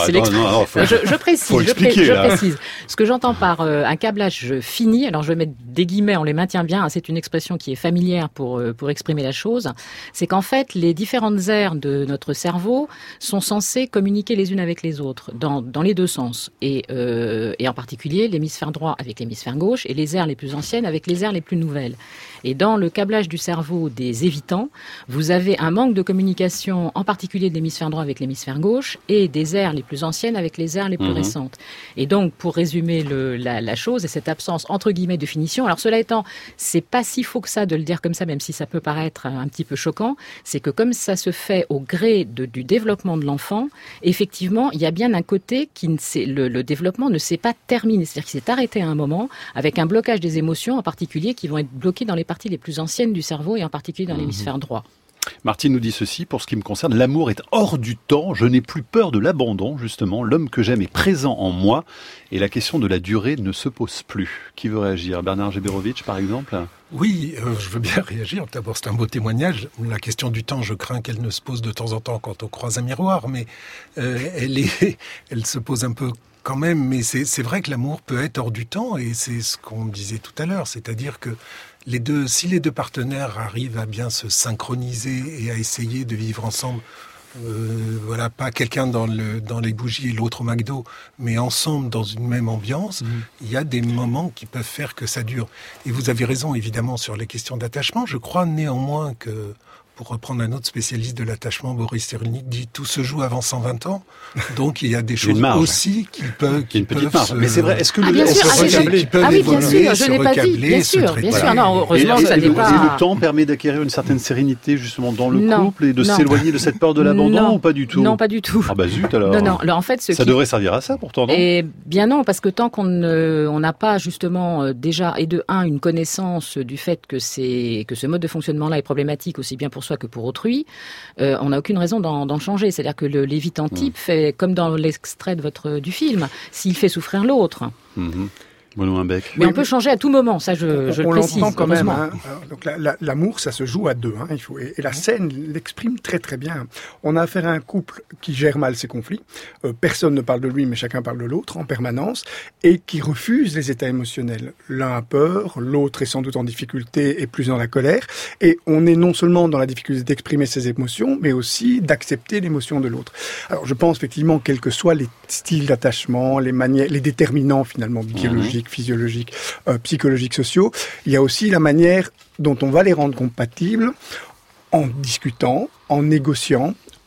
je précise. Ce que j'entends par un câblage fini, alors je vais mettre des guillemets, on les maintient bien, c'est une expression qui est familière pour exprimer la chose, c'est qu'en fait, les différentes aires de notre cerveau sont censées communiquer les unes avec les autres, dans les deux sens. Et en particulier, l'hémisphère droit avec l'hémisphère gauche, et les aires les plus anciennes avec les aires les plus nouvelles. Et dans le câblage du cerveau des évitants, vous avez un manque de communication, en particulier de l'hémisphère droit avec l'hémisphère gauche, et des aires les plus anciennes avec les aires les plus récentes. Et donc, pour résumer la chose, et cette absence, entre guillemets, de finition, alors cela étant, c'est pas si faux que ça de le dire comme ça, même si ça peut paraître un petit peu choquant, c'est que comme ça se fait au gré du développement de l'enfant, effectivement, il y a bien un côté le développement ne s'est pas terminé, c'est-à-dire qu'il s'est arrêté à un moment, avec un blocage des émotions, en particulier, qui vont être bloquées dans les parties les plus anciennes du cerveau, et en particulier dans l'hémisphère droit. Martine nous dit ceci, pour ce qui me concerne, l'amour est hors du temps, je n'ai plus peur de l'abandon, justement, l'homme que j'aime est présent en moi, et la question de la durée ne se pose plus. Qui veut réagir ? Bernard Geberovitch, par exemple ? Oui, je veux bien réagir. D'abord, c'est un beau témoignage. La question du temps, je crains qu'elle ne se pose de temps en temps quand on croise un miroir, mais elle se pose un peu quand même. Mais c'est vrai que l'amour peut être hors du temps, et c'est ce qu'on disait tout à l'heure, c'est-à-dire que si les deux partenaires arrivent à bien se synchroniser et à essayer de vivre ensemble, pas quelqu'un dans les bougies et l'autre au McDo, mais ensemble dans une même ambiance, il y a des moments qui peuvent faire que ça dure. Et vous avez raison, évidemment, sur les questions d'attachement. Je crois néanmoins que, pour reprendre un autre spécialiste de l'attachement, Boris Cyrulnik dit « tout se joue avant 120 ans ». Donc il y a des choses aussi qui peuvent... Une petite marge. Mais c'est vrai, est-ce que bien sûr, je n'ai pas dit, bien sûr. Non, heureusement, ça n'est pas... Et le temps permet d'acquérir une certaine sérénité, justement, dans le couple, et de s'éloigner de cette peur de l'abandon, ou pas du tout ? Non, pas du tout. Ah bah zut, alors. Non, en fait, ça devrait servir à ça, pourtant, non ? Eh bien non, parce que tant qu'on n'a pas, justement, déjà, et de un, une connaissance du fait que ce mode de fonctionnement-là est problématique, aussi bien pour soi que pour autrui, on n'a aucune raison d'en changer. C'est-à-dire que l'évitant type fait, comme dans l'extrait du film, s'il fait souffrir l'autre. Mais on peut changer à tout moment, ça je le précise. On l'entend quand même. Donc l'amour, ça se joue à deux. Et la scène l'exprime très très bien. On a affaire à un couple qui gère mal ses conflits. Personne ne parle de lui, mais chacun parle de l'autre en permanence, et qui refuse les états émotionnels. L'un a peur, l'autre est sans doute en difficulté et plus dans la colère. Et on est non seulement dans la difficulté d'exprimer ses émotions, mais aussi d'accepter l'émotion de l'autre. Alors je pense effectivement, quels que soient les styles d'attachement, les manières, les déterminants finalement biologiques, physiologiques, psychologiques, sociaux, il y a aussi la manière dont on va les rendre compatibles en discutant, en négociant,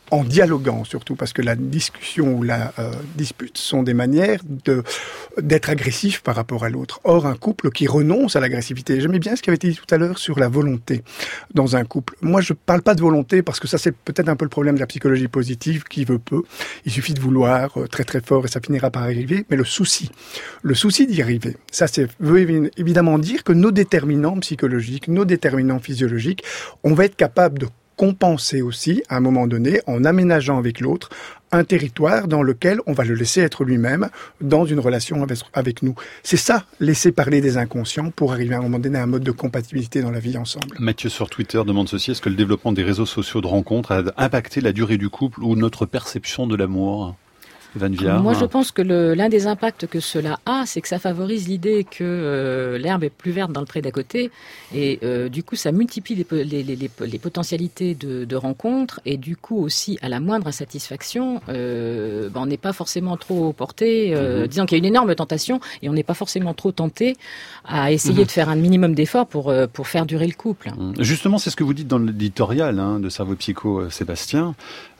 en dialoguant surtout, parce que la discussion ou la dispute sont des manières d'être agressif par rapport à l'autre. Or, un couple qui renonce à l'agressivité, j'aimais bien ce qui avait été dit tout à l'heure sur la volonté dans un couple. Moi, je parle pas de volonté parce que ça, c'est peut-être un peu le problème de la psychologie positive, qui veut peu. Il suffit de vouloir très très fort et ça finira par arriver, mais le souci d'y arriver, ça veut évidemment dire que nos déterminants psychologiques, nos déterminants physiologiques, on va être capable de compenser aussi, à un moment donné, en aménageant avec l'autre un territoire dans lequel on va le laisser être lui-même dans une relation avec nous. C'est ça, laisser parler des inconscients pour arriver à un moment donné à un mode de compatibilité dans la vie ensemble. Mathieu sur Twitter demande ceci, est-ce que le développement des réseaux sociaux de rencontres a impacté la durée du couple ou notre perception de l'amour ? Moi, je pense que l'un des impacts que cela a, c'est que ça favorise l'idée que l'herbe est plus verte dans le pré d'à côté, et du coup, ça multiplie les potentialités de rencontres, et du coup aussi, à la moindre insatisfaction, on n'est pas forcément trop porté, disons qu'il y a une énorme tentation, et on n'est pas forcément trop tenté à essayer de faire un minimum d'efforts pour faire durer le couple. Justement, c'est ce que vous dites dans l'éditorial de Cerveau Psycho, Sébastien,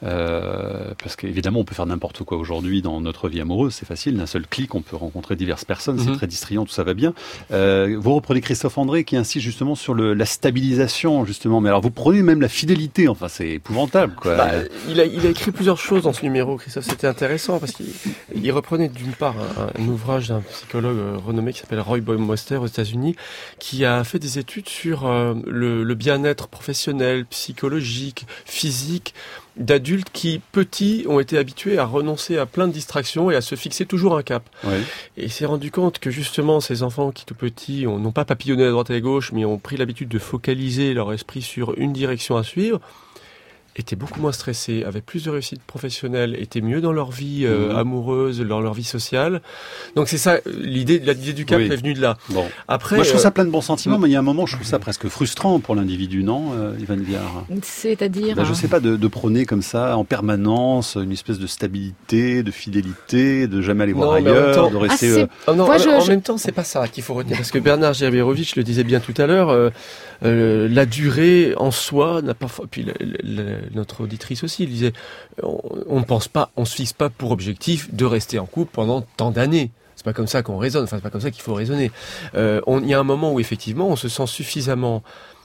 parce qu'évidemment, on peut faire n'importe quoi aujourd'hui dans notre vie amoureuse, c'est facile, d'un seul clic, on peut rencontrer diverses personnes, c'est très distrayant, tout ça va bien. Vous reprenez Christophe André qui insiste justement sur la stabilisation, justement, mais alors vous prenez même la fidélité, enfin c'est épouvantable, quoi. Il a écrit plusieurs choses dans ce numéro, Christophe, c'était intéressant, parce qu'il reprenait d'une part un ouvrage d'un psychologue renommé qui s'appelle Roy Baumeister aux États-Unis, qui a fait des études sur le bien-être professionnel, psychologique, physique, d'adultes qui, petits, ont été habitués à renoncer à plein de distractions et à se fixer toujours un cap. Oui. Et il s'est rendu compte que justement, ces enfants qui, tout petits, n'ont pas papillonné à droite et à gauche, mais ont pris l'habitude de focaliser leur esprit sur une direction à suivre, étaient beaucoup moins stressés, avaient plus de réussite professionnelle, étaient mieux dans leur vie amoureuse, dans leur vie sociale. Donc c'est ça, l'idée du cap est venue de là. Bon. Après, moi je trouve ça plein de bons sentiments, mais il y a un moment je trouve ça presque frustrant pour l'individu, non, Yvan Viard ? C'est-à-dire je sais pas, de prôner comme ça en permanence une espèce de stabilité, de fidélité, de jamais aller voir ailleurs, de rester... en même temps, c'est pas ça qu'il faut retenir, parce que Bernard Gerberovitch le disait bien tout à l'heure, la durée en soi n'a pas... Puis notre auditrice aussi disait, on se fixe pas pour objectif de rester en couple pendant tant d'années. C'est pas comme ça qu'on raisonne, c'est pas comme ça qu'il faut raisonner. Il y a un moment où effectivement on se sent suffisamment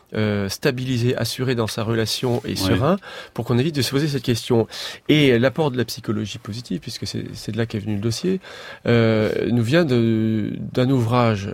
stabilisé, assuré dans sa relation et serein pour qu'on évite de se poser cette question. Et l'apport de la psychologie positive, puisque c'est de là qu'est venu le dossier, nous vient d'un ouvrage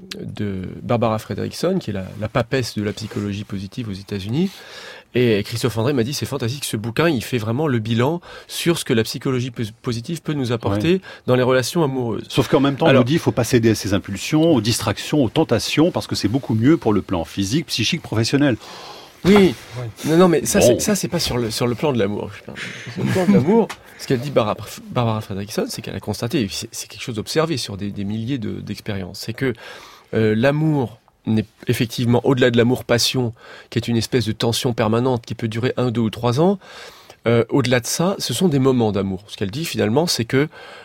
de Barbara Fredrickson, qui est la papesse de la psychologie positive aux États-Unis. Et Christophe André m'a dit, c'est fantastique, ce bouquin, il fait vraiment le bilan sur ce que la psychologie positive peut nous apporter dans les relations amoureuses. Sauf qu'en même temps, on nous dit, il faut pas céder à ses impulsions, aux distractions, aux tentations, parce que c'est beaucoup mieux pour le plan physique, psychique, professionnel. Oui. Non, mais ça, c'est pas sur le plan de l'amour. Sur le plan de l'amour, ce qu'a dit Barbara Fredrickson, c'est qu'elle a constaté, et c'est quelque chose d'observé sur des milliers d'expériences, c'est que l'amour n'est effectivement, au-delà de l'amour-passion, qui est une espèce de tension permanente qui peut durer 1, 2 ou 3 ans, au-delà de ça, ce sont des moments d'amour. Ce qu'elle dit finalement, c'est que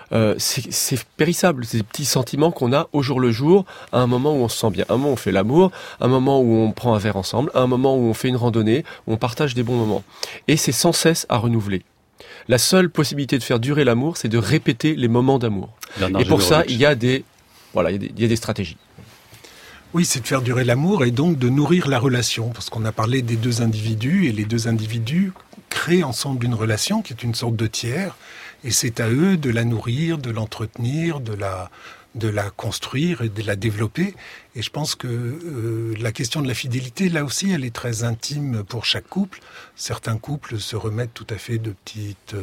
c'est périssable, c'est des petits sentiments qu'on a au jour le jour, à un moment où on se sent bien, un moment où on fait l'amour, un moment où on prend un verre ensemble, un moment où on fait une randonnée, où on partage des bons moments. Et c'est sans cesse à renouveler. La seule possibilité de faire durer l'amour, c'est de répéter les moments d'amour. Et pour ça, il y a des stratégies. Oui, c'est de faire durer l'amour et donc de nourrir la relation, parce qu'on a parlé des deux individus, et les deux individus créent ensemble une relation qui est une sorte de tiers, et c'est à eux de la nourrir, de l'entretenir, de la construire et de la développer. Et je pense que la question de la fidélité, là aussi, elle est très intime pour chaque couple. Certains couples se remettent tout à fait de petites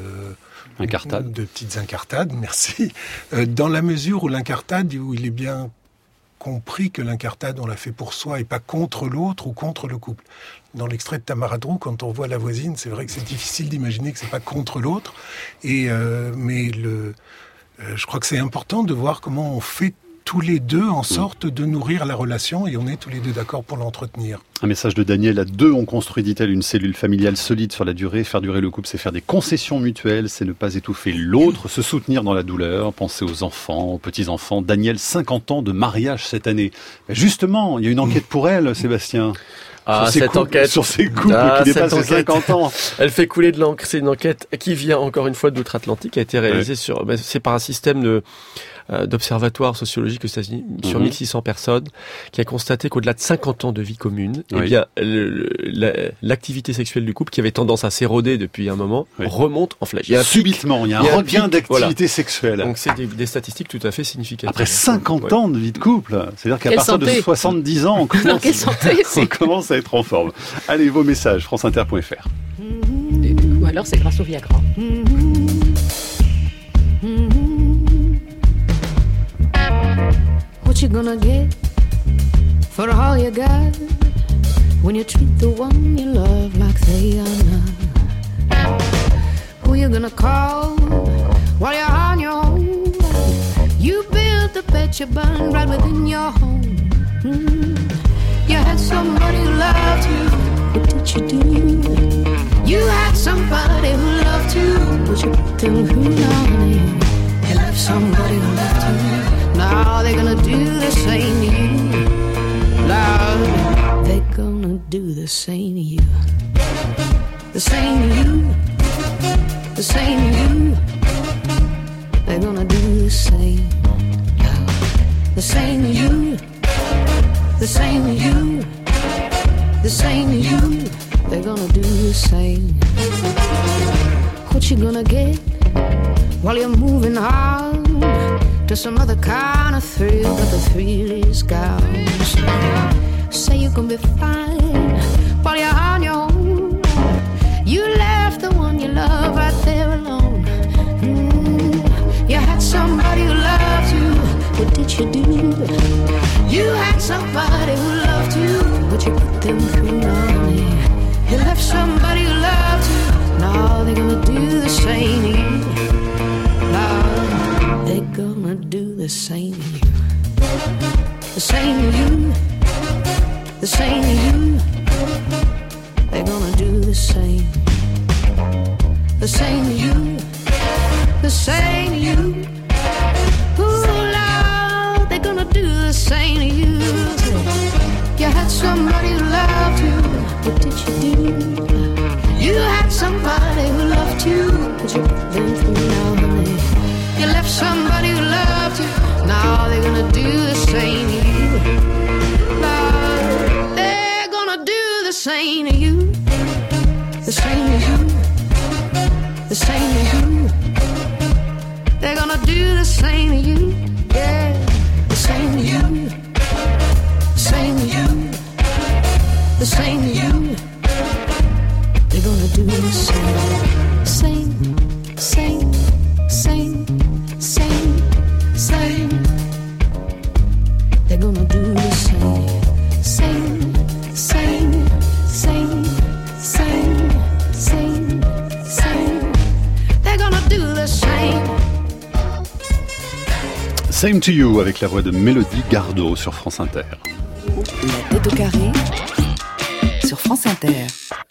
incartades, merci, dans la mesure où l'incartade, où il est bien compris que l'incartade, on l'a fait pour soi et pas contre l'autre ou contre le couple. Dans l'extrait de Tamara Drew, quand on voit la voisine, c'est vrai que c'est difficile d'imaginer que c'est pas contre l'autre. Mais je crois que c'est important de voir comment on fait tous les deux en sorte de nourrir la relation et on est tous les deux d'accord pour l'entretenir. Un message de Daniel, à deux on construit, dit-elle, une cellule familiale solide sur la durée. Faire durer le couple, c'est faire des concessions mutuelles, c'est ne pas étouffer l'autre, se soutenir dans la douleur, penser aux enfants, aux petits-enfants. Daniel, 50 ans de mariage cette année. Justement, il y a une enquête pour elle, Sébastien. sur ces couples qui dépassent les 50 ans. Elle fait couler de l'encre. C'est une enquête qui vient encore une fois d'outre-Atlantique, qui a été réalisée c'est par un système d'observatoire sociologique aux États-Unis sur 1600 personnes, qui a constaté qu'au-delà de 50 ans de vie commune, eh bien, l'activité sexuelle du couple, qui avait tendance à s'éroder depuis un moment, remonte en flèche. Subitement, il y a un regain d'activité sexuelle. Donc c'est des statistiques tout à fait significatives. Après 50 ans de vie de couple, c'est-à-dire qu'à partir de 70 ans, on commence à être en forme. Allez, vos messages, franceinter.fr. Ou alors c'est grâce au Viagra. What you gonna get for all you got when you treat the one you love like they are not? Who you gonna call while you're on your own? You built the bed you burn right within your home. You had somebody who loved you. What did you do? You had somebody who loved you, but you put them through now. You left somebody who loved you. Now they're gonna do the same to you. Now they're gonna do the same to you. The same to you. The same to you. They're gonna do the same. The same to you. The same to you. The same to you. They're gonna do the same. What you gonna get while you're moving on to some other kind of thrill, but the thrill is gone. Say you're gonna be fine while you're on your own. You left the one you love right there alone. You had somebody who loved you. What did you do? You had somebody who loved you, but you put them through money. You left somebody who loved you. Now they're gonna do the same to you. Now they're gonna do the same to you. The same to you. The same to you. They're gonna do the same. The same to you. The same to you. Ooh, Lord, they're gonna do the same to you. You had somebody who loved you. What did you do? You had somebody who loved you, but you put them through now. You left somebody who loved you. Now they're gonna do the same to you. Now they're gonna do the same to you. The same to you. The same to you. They're gonna do the same to you. Yeah. The same to you. The same to you. The same to you. They're gonna do the same. Same, same, same, same, same. They're gonna do the same. Same, same, same, same, same, same. They're gonna do the same. Same to you avec la voix de Mélodie Gardot sur France Inter. La tête au carré sur France Inter.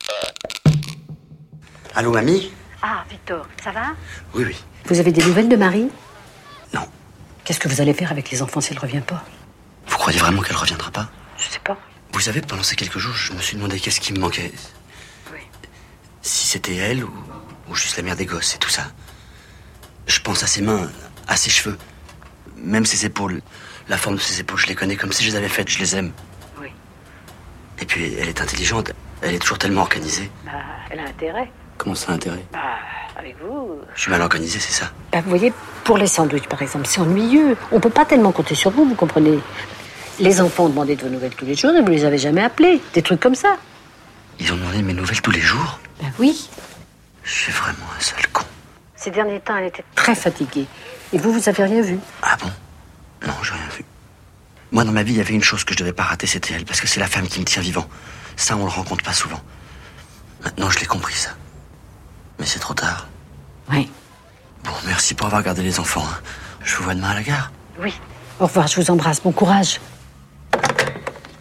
Allô, mamie? Ah, Victor, ça va? Oui, oui. Vous avez des nouvelles de Marie? Non. Qu'est-ce que vous allez faire avec les enfants si elle revient pas? Vous croyez vraiment qu'elle reviendra pas? Je sais pas. Vous savez, pendant ces quelques jours, je me suis demandé qu'est-ce qui me manquait. Oui. Si c'était elle ou juste la mère des gosses et tout ça. Je pense à ses mains, à ses cheveux. Même ses épaules. La forme de ses épaules, je les connais comme si je les avais faites, je les aime. Oui. Et puis, elle est intelligente. Elle est toujours tellement organisée. Bah, elle a intérêt. Comment ça, intérêt? Bah, avec vous... Je suis mal organisé, c'est ça? Bah, vous voyez, pour les sandwichs, par exemple, c'est ennuyeux. On peut pas tellement compter sur vous, vous comprenez? Les enfants ont demandé de vos nouvelles tous les jours et vous les avez jamais appelés. Des trucs comme ça. Ils ont demandé mes nouvelles tous les jours? Bah oui. Je suis vraiment un sale con. Ces derniers temps, elle était très fatiguée. Et vous avez rien vu? Ah bon? Non, j'ai rien vu. Moi, dans ma vie, il y avait une chose que je devais pas rater, c'était elle. Parce que c'est la femme qui me tient vivant. Ça, on le rencontre pas souvent. Maintenant, je l'ai compris, ça. Mais c'est trop tard. Oui. Bon, merci pour avoir gardé les enfants. Hein. Je vous vois demain à la gare. Oui. Au revoir, je vous embrasse. Bon courage.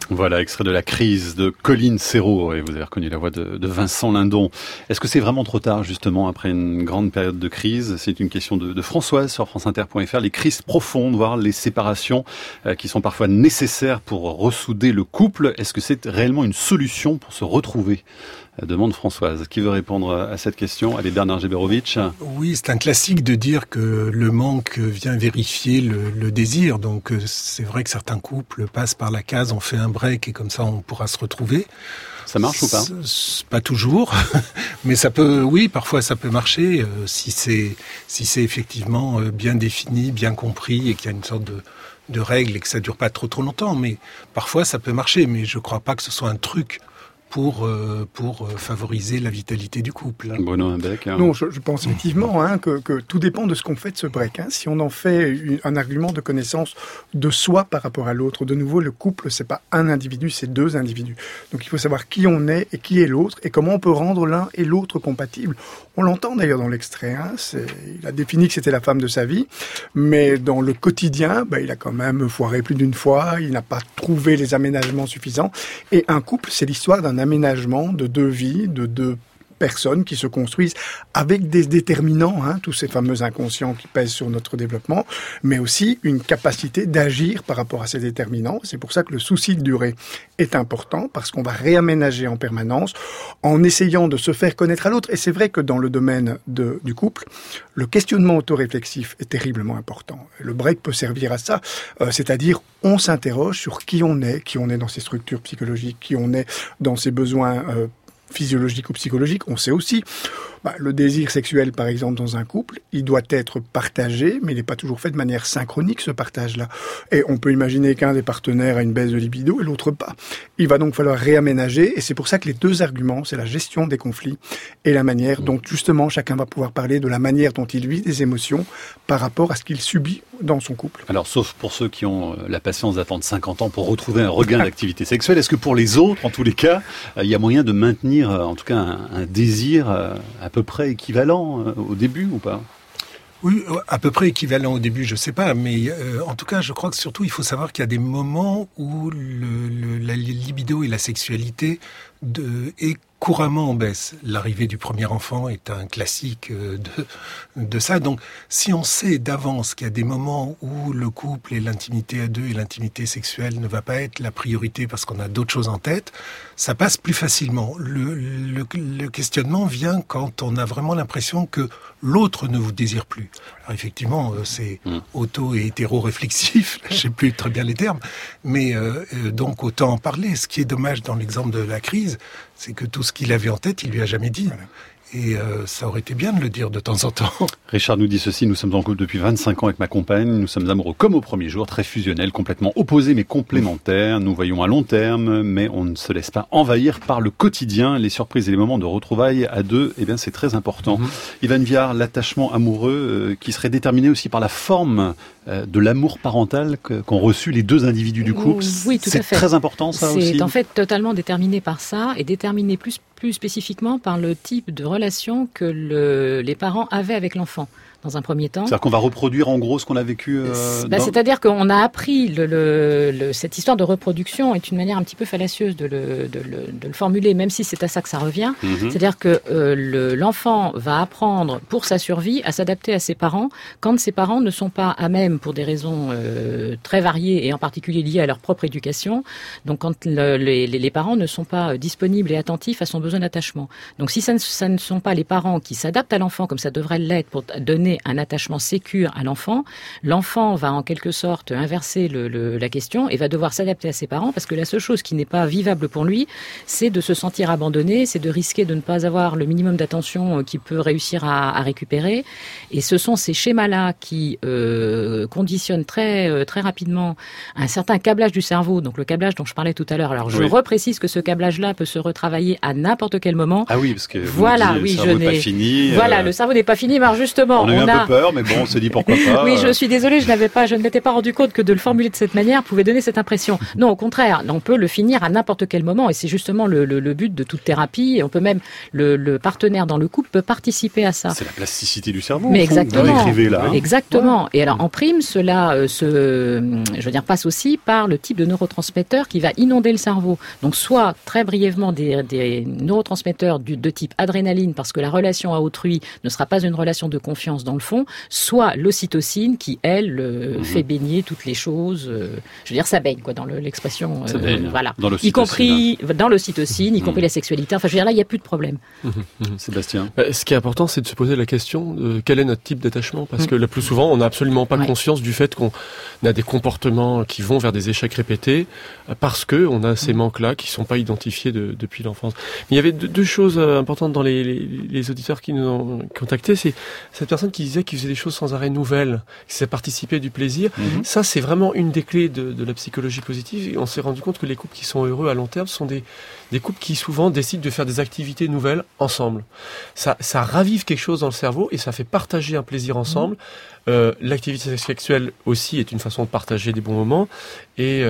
Voilà, extrait de La crise de Colline Serrault, et vous avez reconnu la voix de Vincent Lindon. Est-ce que c'est vraiment trop tard, justement, après une grande période de crise? C'est une question de Françoise sur franceinter.fr. Les crises profondes, voire les séparations qui sont parfois nécessaires pour ressouder le couple, est-ce que c'est réellement une solution pour se retrouver? Demande Françoise. Qui veut répondre à cette question? Allez, Bernard Geberovitch. Oui, c'est un classique de dire que le manque vient vérifier le désir. Donc c'est vrai que certains couples passent par la case, on fait un break et comme ça on pourra se retrouver. Ça marche ou pas? Pas toujours, mais ça peut, oui, parfois ça peut marcher si c'est effectivement bien défini, bien compris et qu'il y a une sorte de règle et que ça dure pas trop longtemps. Mais parfois ça peut marcher, mais je crois pas que ce soit un truc pour favoriser la vitalité du couple. Bruno Imbeck. Non, je pense effectivement que tout dépend de ce qu'on fait de ce break. Si on en fait un argument de connaissance de soi par rapport à l'autre, de nouveau, le couple, c'est pas un individu, c'est deux individus. Donc il faut savoir qui on est et qui est l'autre et comment on peut rendre l'un et l'autre compatibles. On l'entend d'ailleurs dans l'extrait. Il a défini que c'était la femme de sa vie, mais dans le quotidien, il a quand même foiré plus d'une fois, il n'a pas trouvé les aménagements suffisants. Et un couple, c'est l'histoire d'un aménagement de deux vies, de deux personnes qui se construisent avec des déterminants, tous ces fameux inconscients qui pèsent sur notre développement, mais aussi une capacité d'agir par rapport à ces déterminants. C'est pour ça que le souci de durée est important, parce qu'on va réaménager en permanence en essayant de se faire connaître à l'autre. Et c'est vrai que dans le domaine du couple, le questionnement autoréflexif est terriblement important. Le break peut servir à ça, c'est-à-dire on s'interroge sur qui on est dans ses structures psychologiques, qui on est dans ses besoins physiologique ou psychologique. On sait aussi, le désir sexuel, par exemple, dans un couple, il doit être partagé, mais il n'est pas toujours fait de manière synchronique, ce partage-là. Et on peut imaginer qu'un des partenaires a une baisse de libido et l'autre pas. Il va donc falloir réaménager, et c'est pour ça que les deux arguments, c'est la gestion des conflits et la manière dont, justement, chacun va pouvoir parler de la manière dont il vit des émotions par rapport à ce qu'il subit dans son couple. Alors, sauf pour ceux qui ont la patience d'attendre 50 ans pour retrouver un regain d'activité sexuelle, est-ce que pour les autres, en tous les cas, il y a moyen de maintenir, en tout cas, un désir à peu près équivalent au début ou pas? Oui, à peu près équivalent au début, je sais pas, mais en tout cas, je crois que surtout, il faut savoir qu'il y a des moments où la libido et la sexualité est couramment en baisse. L'arrivée du premier enfant est un classique de ça. Donc, si on sait d'avance qu'il y a des moments où le couple et l'intimité à deux et l'intimité sexuelle ne va pas être la priorité parce qu'on a d'autres choses en tête, ça passe plus facilement. Le questionnement vient quand on a vraiment l'impression que l'autre ne vous désire plus. Alors effectivement, c'est auto- et hétéro-réflexif, je sais plus très bien les termes, mais donc autant en parler. Ce qui est dommage dans l'exemple de la crise, c'est que tout ce qu'il avait en tête, il lui a jamais dit. Voilà. Et ça aurait été bien de le dire de temps en temps. Richard nous dit ceci: nous sommes en couple depuis 25 ans avec ma compagne, nous sommes amoureux comme au premier jour, très fusionnels, complètement opposés mais complémentaires. Nous voyons à long terme, mais on ne se laisse pas envahir par le quotidien. Les surprises et les moments de retrouvailles à deux, c'est très important. Ivan Viard, l'attachement amoureux qui serait déterminé aussi par la forme de l'amour parental qu'ont reçu les deux individus du couple. Oui, tout à fait. C'est très important, ça aussi. C'est en fait totalement déterminé par ça et déterminé plus spécifiquement par le type de relation que les parents avaient avec l'enfant. Dans un premier temps. C'est-à-dire qu'on va reproduire en gros ce qu'on a vécu C'est-à-dire qu'on a appris cette histoire de reproduction est une manière un petit peu fallacieuse de le formuler, même si c'est à ça que ça revient. C'est-à-dire que l'enfant va apprendre pour sa survie à s'adapter à ses parents quand ses parents ne sont pas à même pour des raisons très variées et en particulier liées à leur propre éducation. Donc quand les parents ne sont pas disponibles et attentifs à son besoin d'attachement. Donc si ça ne sont pas les parents qui s'adaptent à l'enfant comme ça devrait l'être pour donner un attachement sécure à l'enfant va en quelque sorte inverser la question et va devoir s'adapter à ses parents parce que la seule chose qui n'est pas vivable pour lui, c'est de se sentir abandonné, c'est de risquer de ne pas avoir le minimum d'attention qu'il peut réussir à récupérer. Et ce sont ces schémas-là qui conditionnent très, très rapidement un certain câblage du cerveau, donc le câblage dont je parlais tout à l'heure. Alors je reprécise que ce câblage-là peut se retravailler à n'importe quel moment. Ah oui, parce que le cerveau n'est pas fini. Voilà, le cerveau n'est pas fini, mais justement, eu un peu peur, mais bon, on s'est dit pourquoi pas. Oui, je suis désolée, je ne m'étais pas rendu compte que de le formuler de cette manière pouvait donner cette impression. Non, au contraire, on peut le finir à n'importe quel moment, et c'est justement le but de toute thérapie. Et on peut même, le partenaire dans le couple peut participer à ça. C'est la plasticité du cerveau. Mais exactement. Vous l'écrivez là. Exactement. Ouais. Et alors, en prime, cela passe aussi par le type de neurotransmetteur qui va inonder le cerveau. Donc, soit très brièvement des neurotransmetteurs de type adrénaline, parce que la relation à autrui ne sera pas une relation de confiance dans le fond, soit l'ocytocine qui, elle, fait baigner toutes les choses. Ça baigne, quoi, dans l'expression. Voilà. Dans y compris dans l'ocytocine, y compris la sexualité. Enfin, là, il n'y a plus de problème. Sébastien. Ce qui est important, c'est de se poser la question de quel est notre type d'attachement, parce que le plus souvent, on n'a absolument pas conscience du fait qu'on a des comportements qui vont vers des échecs répétés, parce que on a ces manques-là qui sont pas identifiés depuis l'enfance. Mais il y avait deux choses importantes dans les auditeurs qui nous ont contactés. C'est cette personne qui disait qu'il faisait des choses sans arrêt nouvelles, qui s'est participé du plaisir. Ça, c'est vraiment une des clés de la psychologie positive. Et on s'est rendu compte que les couples qui sont heureux à long terme sont des couples qui souvent décident de faire des activités nouvelles ensemble. Ça ravive quelque chose dans le cerveau et ça fait partager un plaisir ensemble. L'activité sexuelle aussi est une façon de partager des bons moments et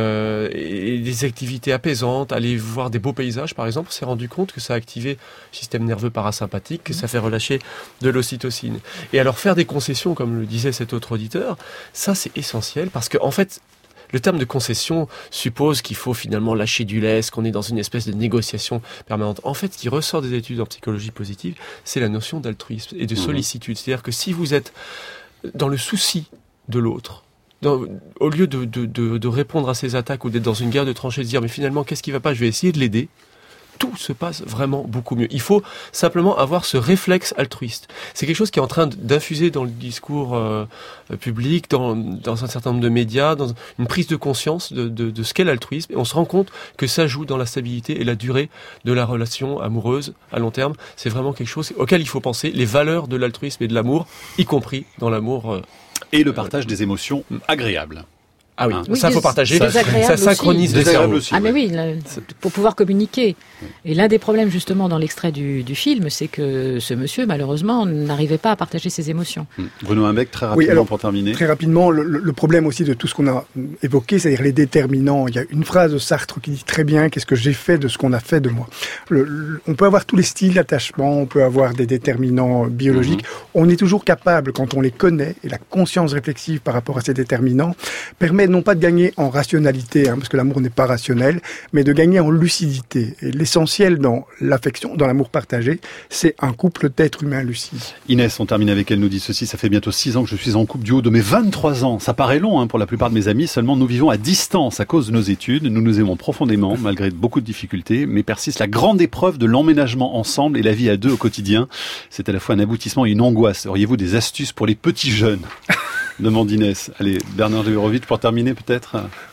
des activités apaisantes, aller voir des beaux paysages par exemple, on s'est rendu compte que ça a activé le système nerveux parasympathique, que ça fait relâcher de l'ocytocine. Et alors faire des concessions, comme le disait cet autre auditeur, ça c'est essentiel parce que en fait, le terme de concession suppose qu'il faut finalement lâcher du lest, qu'on est dans une espèce de négociation permanente. En fait, ce qui ressort des études en psychologie positive, c'est la notion d'altruisme et de sollicitude. C'est-à-dire que si vous êtes dans le souci de l'autre, au lieu de répondre à ses attaques ou d'être dans une guerre de tranchées, de dire mais finalement qu'est-ce qui va pas, je vais essayer de l'aider, tout se passe vraiment beaucoup mieux. Il faut simplement avoir ce réflexe altruiste. C'est quelque chose qui est en train d'infuser dans le discours public, dans un certain nombre de médias, dans une prise de conscience de ce qu'est l'altruisme. Et on se rend compte que ça joue dans la stabilité et la durée de la relation amoureuse à long terme. C'est vraiment quelque chose auquel il faut penser, les valeurs de l'altruisme et de l'amour, y compris dans l'amour. Et le partage des émotions agréables. Ah oui, ça faut partager, ça synchronise les cerveaux. Ah mais oui, pour pouvoir communiquer. Et l'un des problèmes justement dans l'extrait du film, c'est que ce monsieur, malheureusement, n'arrivait pas à partager ses émotions. Bruno Imbecq, très rapidement pour terminer. Très rapidement, le problème aussi de tout ce qu'on a évoqué, c'est-à-dire les déterminants. Il y a une phrase de Sartre qui dit très bien « Qu'est-ce que j'ai fait de ce qu'on a fait de moi ?» On peut avoir tous les styles d'attachement, on peut avoir des déterminants biologiques. On est toujours capable, quand on les connaît, et la conscience réflexive par rapport à ces déterminants, permet non pas de gagner en rationalité, parce que l'amour n'est pas rationnel, mais de gagner en lucidité. Et l'essentiel dans l'affection, dans l'amour partagé, c'est un couple d'êtres humains lucides. Inès, on termine avec elle, nous dit ceci, ça fait bientôt 6 ans que je suis en couple du haut de mes 23 ans. Ça paraît long pour la plupart de mes amis, seulement nous vivons à distance à cause de nos études. Nous nous aimons profondément, malgré beaucoup de difficultés, mais persiste la grande épreuve de l'emménagement ensemble et la vie à deux au quotidien. C'est à la fois un aboutissement et une angoisse. Auriez-vous des astuces pour les petits jeunes ? Demande Inès. Allez, Bernard Geberovitch, pour terminer peut-être.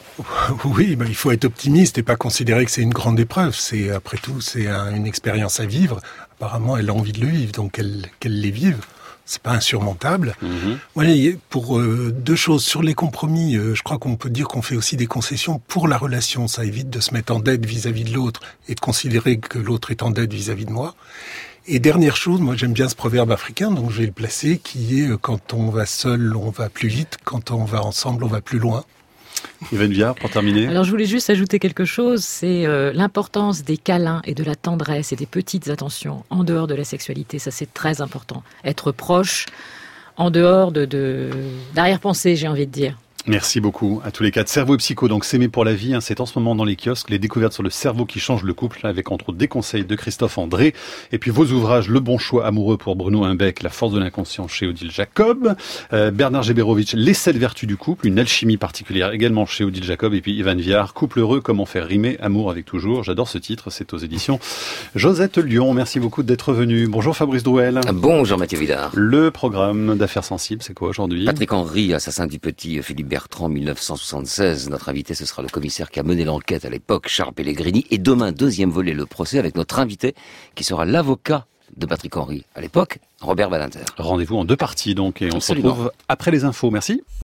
Oui, il faut être optimiste et pas considérer que c'est une grande épreuve. Après tout, c'est une expérience à vivre. Apparemment, elle a envie de le vivre, donc qu'elle les vive. C'est pas insurmontable. Voilà, pour 2 choses. Sur les compromis, je crois qu'on peut dire qu'on fait aussi des concessions pour la relation. Ça évite de se mettre en dette vis-à-vis de l'autre et de considérer que l'autre est en dette vis-à-vis de moi. Et dernière chose, moi j'aime bien ce proverbe africain, donc je vais le placer, qui est quand on va seul, on va plus vite, quand on va ensemble, on va plus loin. Yvonne Viard, pour terminer. Alors je voulais juste ajouter quelque chose, c'est l'importance des câlins et de la tendresse et des petites attentions en dehors de la sexualité, ça c'est très important. Être proche, en dehors d'arrière-pensée, j'ai envie de dire. Merci beaucoup à tous les 4. Cerveau et Psycho, donc s'aimer pour la vie, c'est en ce moment dans les kiosques, les découvertes sur le cerveau qui change le couple, avec entre autres des conseils de Christophe André, et puis vos ouvrages, Le bon choix amoureux pour Bruno Imbecq, La force de l'inconscient chez Odile Jacob, Bernard Geberovitch, Les 7 vertus du couple, une alchimie particulière également chez Odile Jacob, et puis Yvan Viard, Couple heureux, comment faire rimer amour avec toujours. J'adore ce titre, c'est aux éditions Josette Lyon. Merci beaucoup d'être venu. Bonjour Fabrice Drouel. Bonjour Mathieu Vidard. Le programme d'affaires sensibles, c'est quoi aujourd'hui ? Patrick Henry, assassin du petit Philippe Bertrand, 1976. Notre invité, ce sera le commissaire qui a mené l'enquête à l'époque, Charles Pellegrini. Et demain, 2e volet, le procès avec notre invité, qui sera l'avocat de Patrick Henry. À l'époque, Robert Badinter. Rendez-vous en 2 parties, donc, et on se retrouve après les infos. Merci.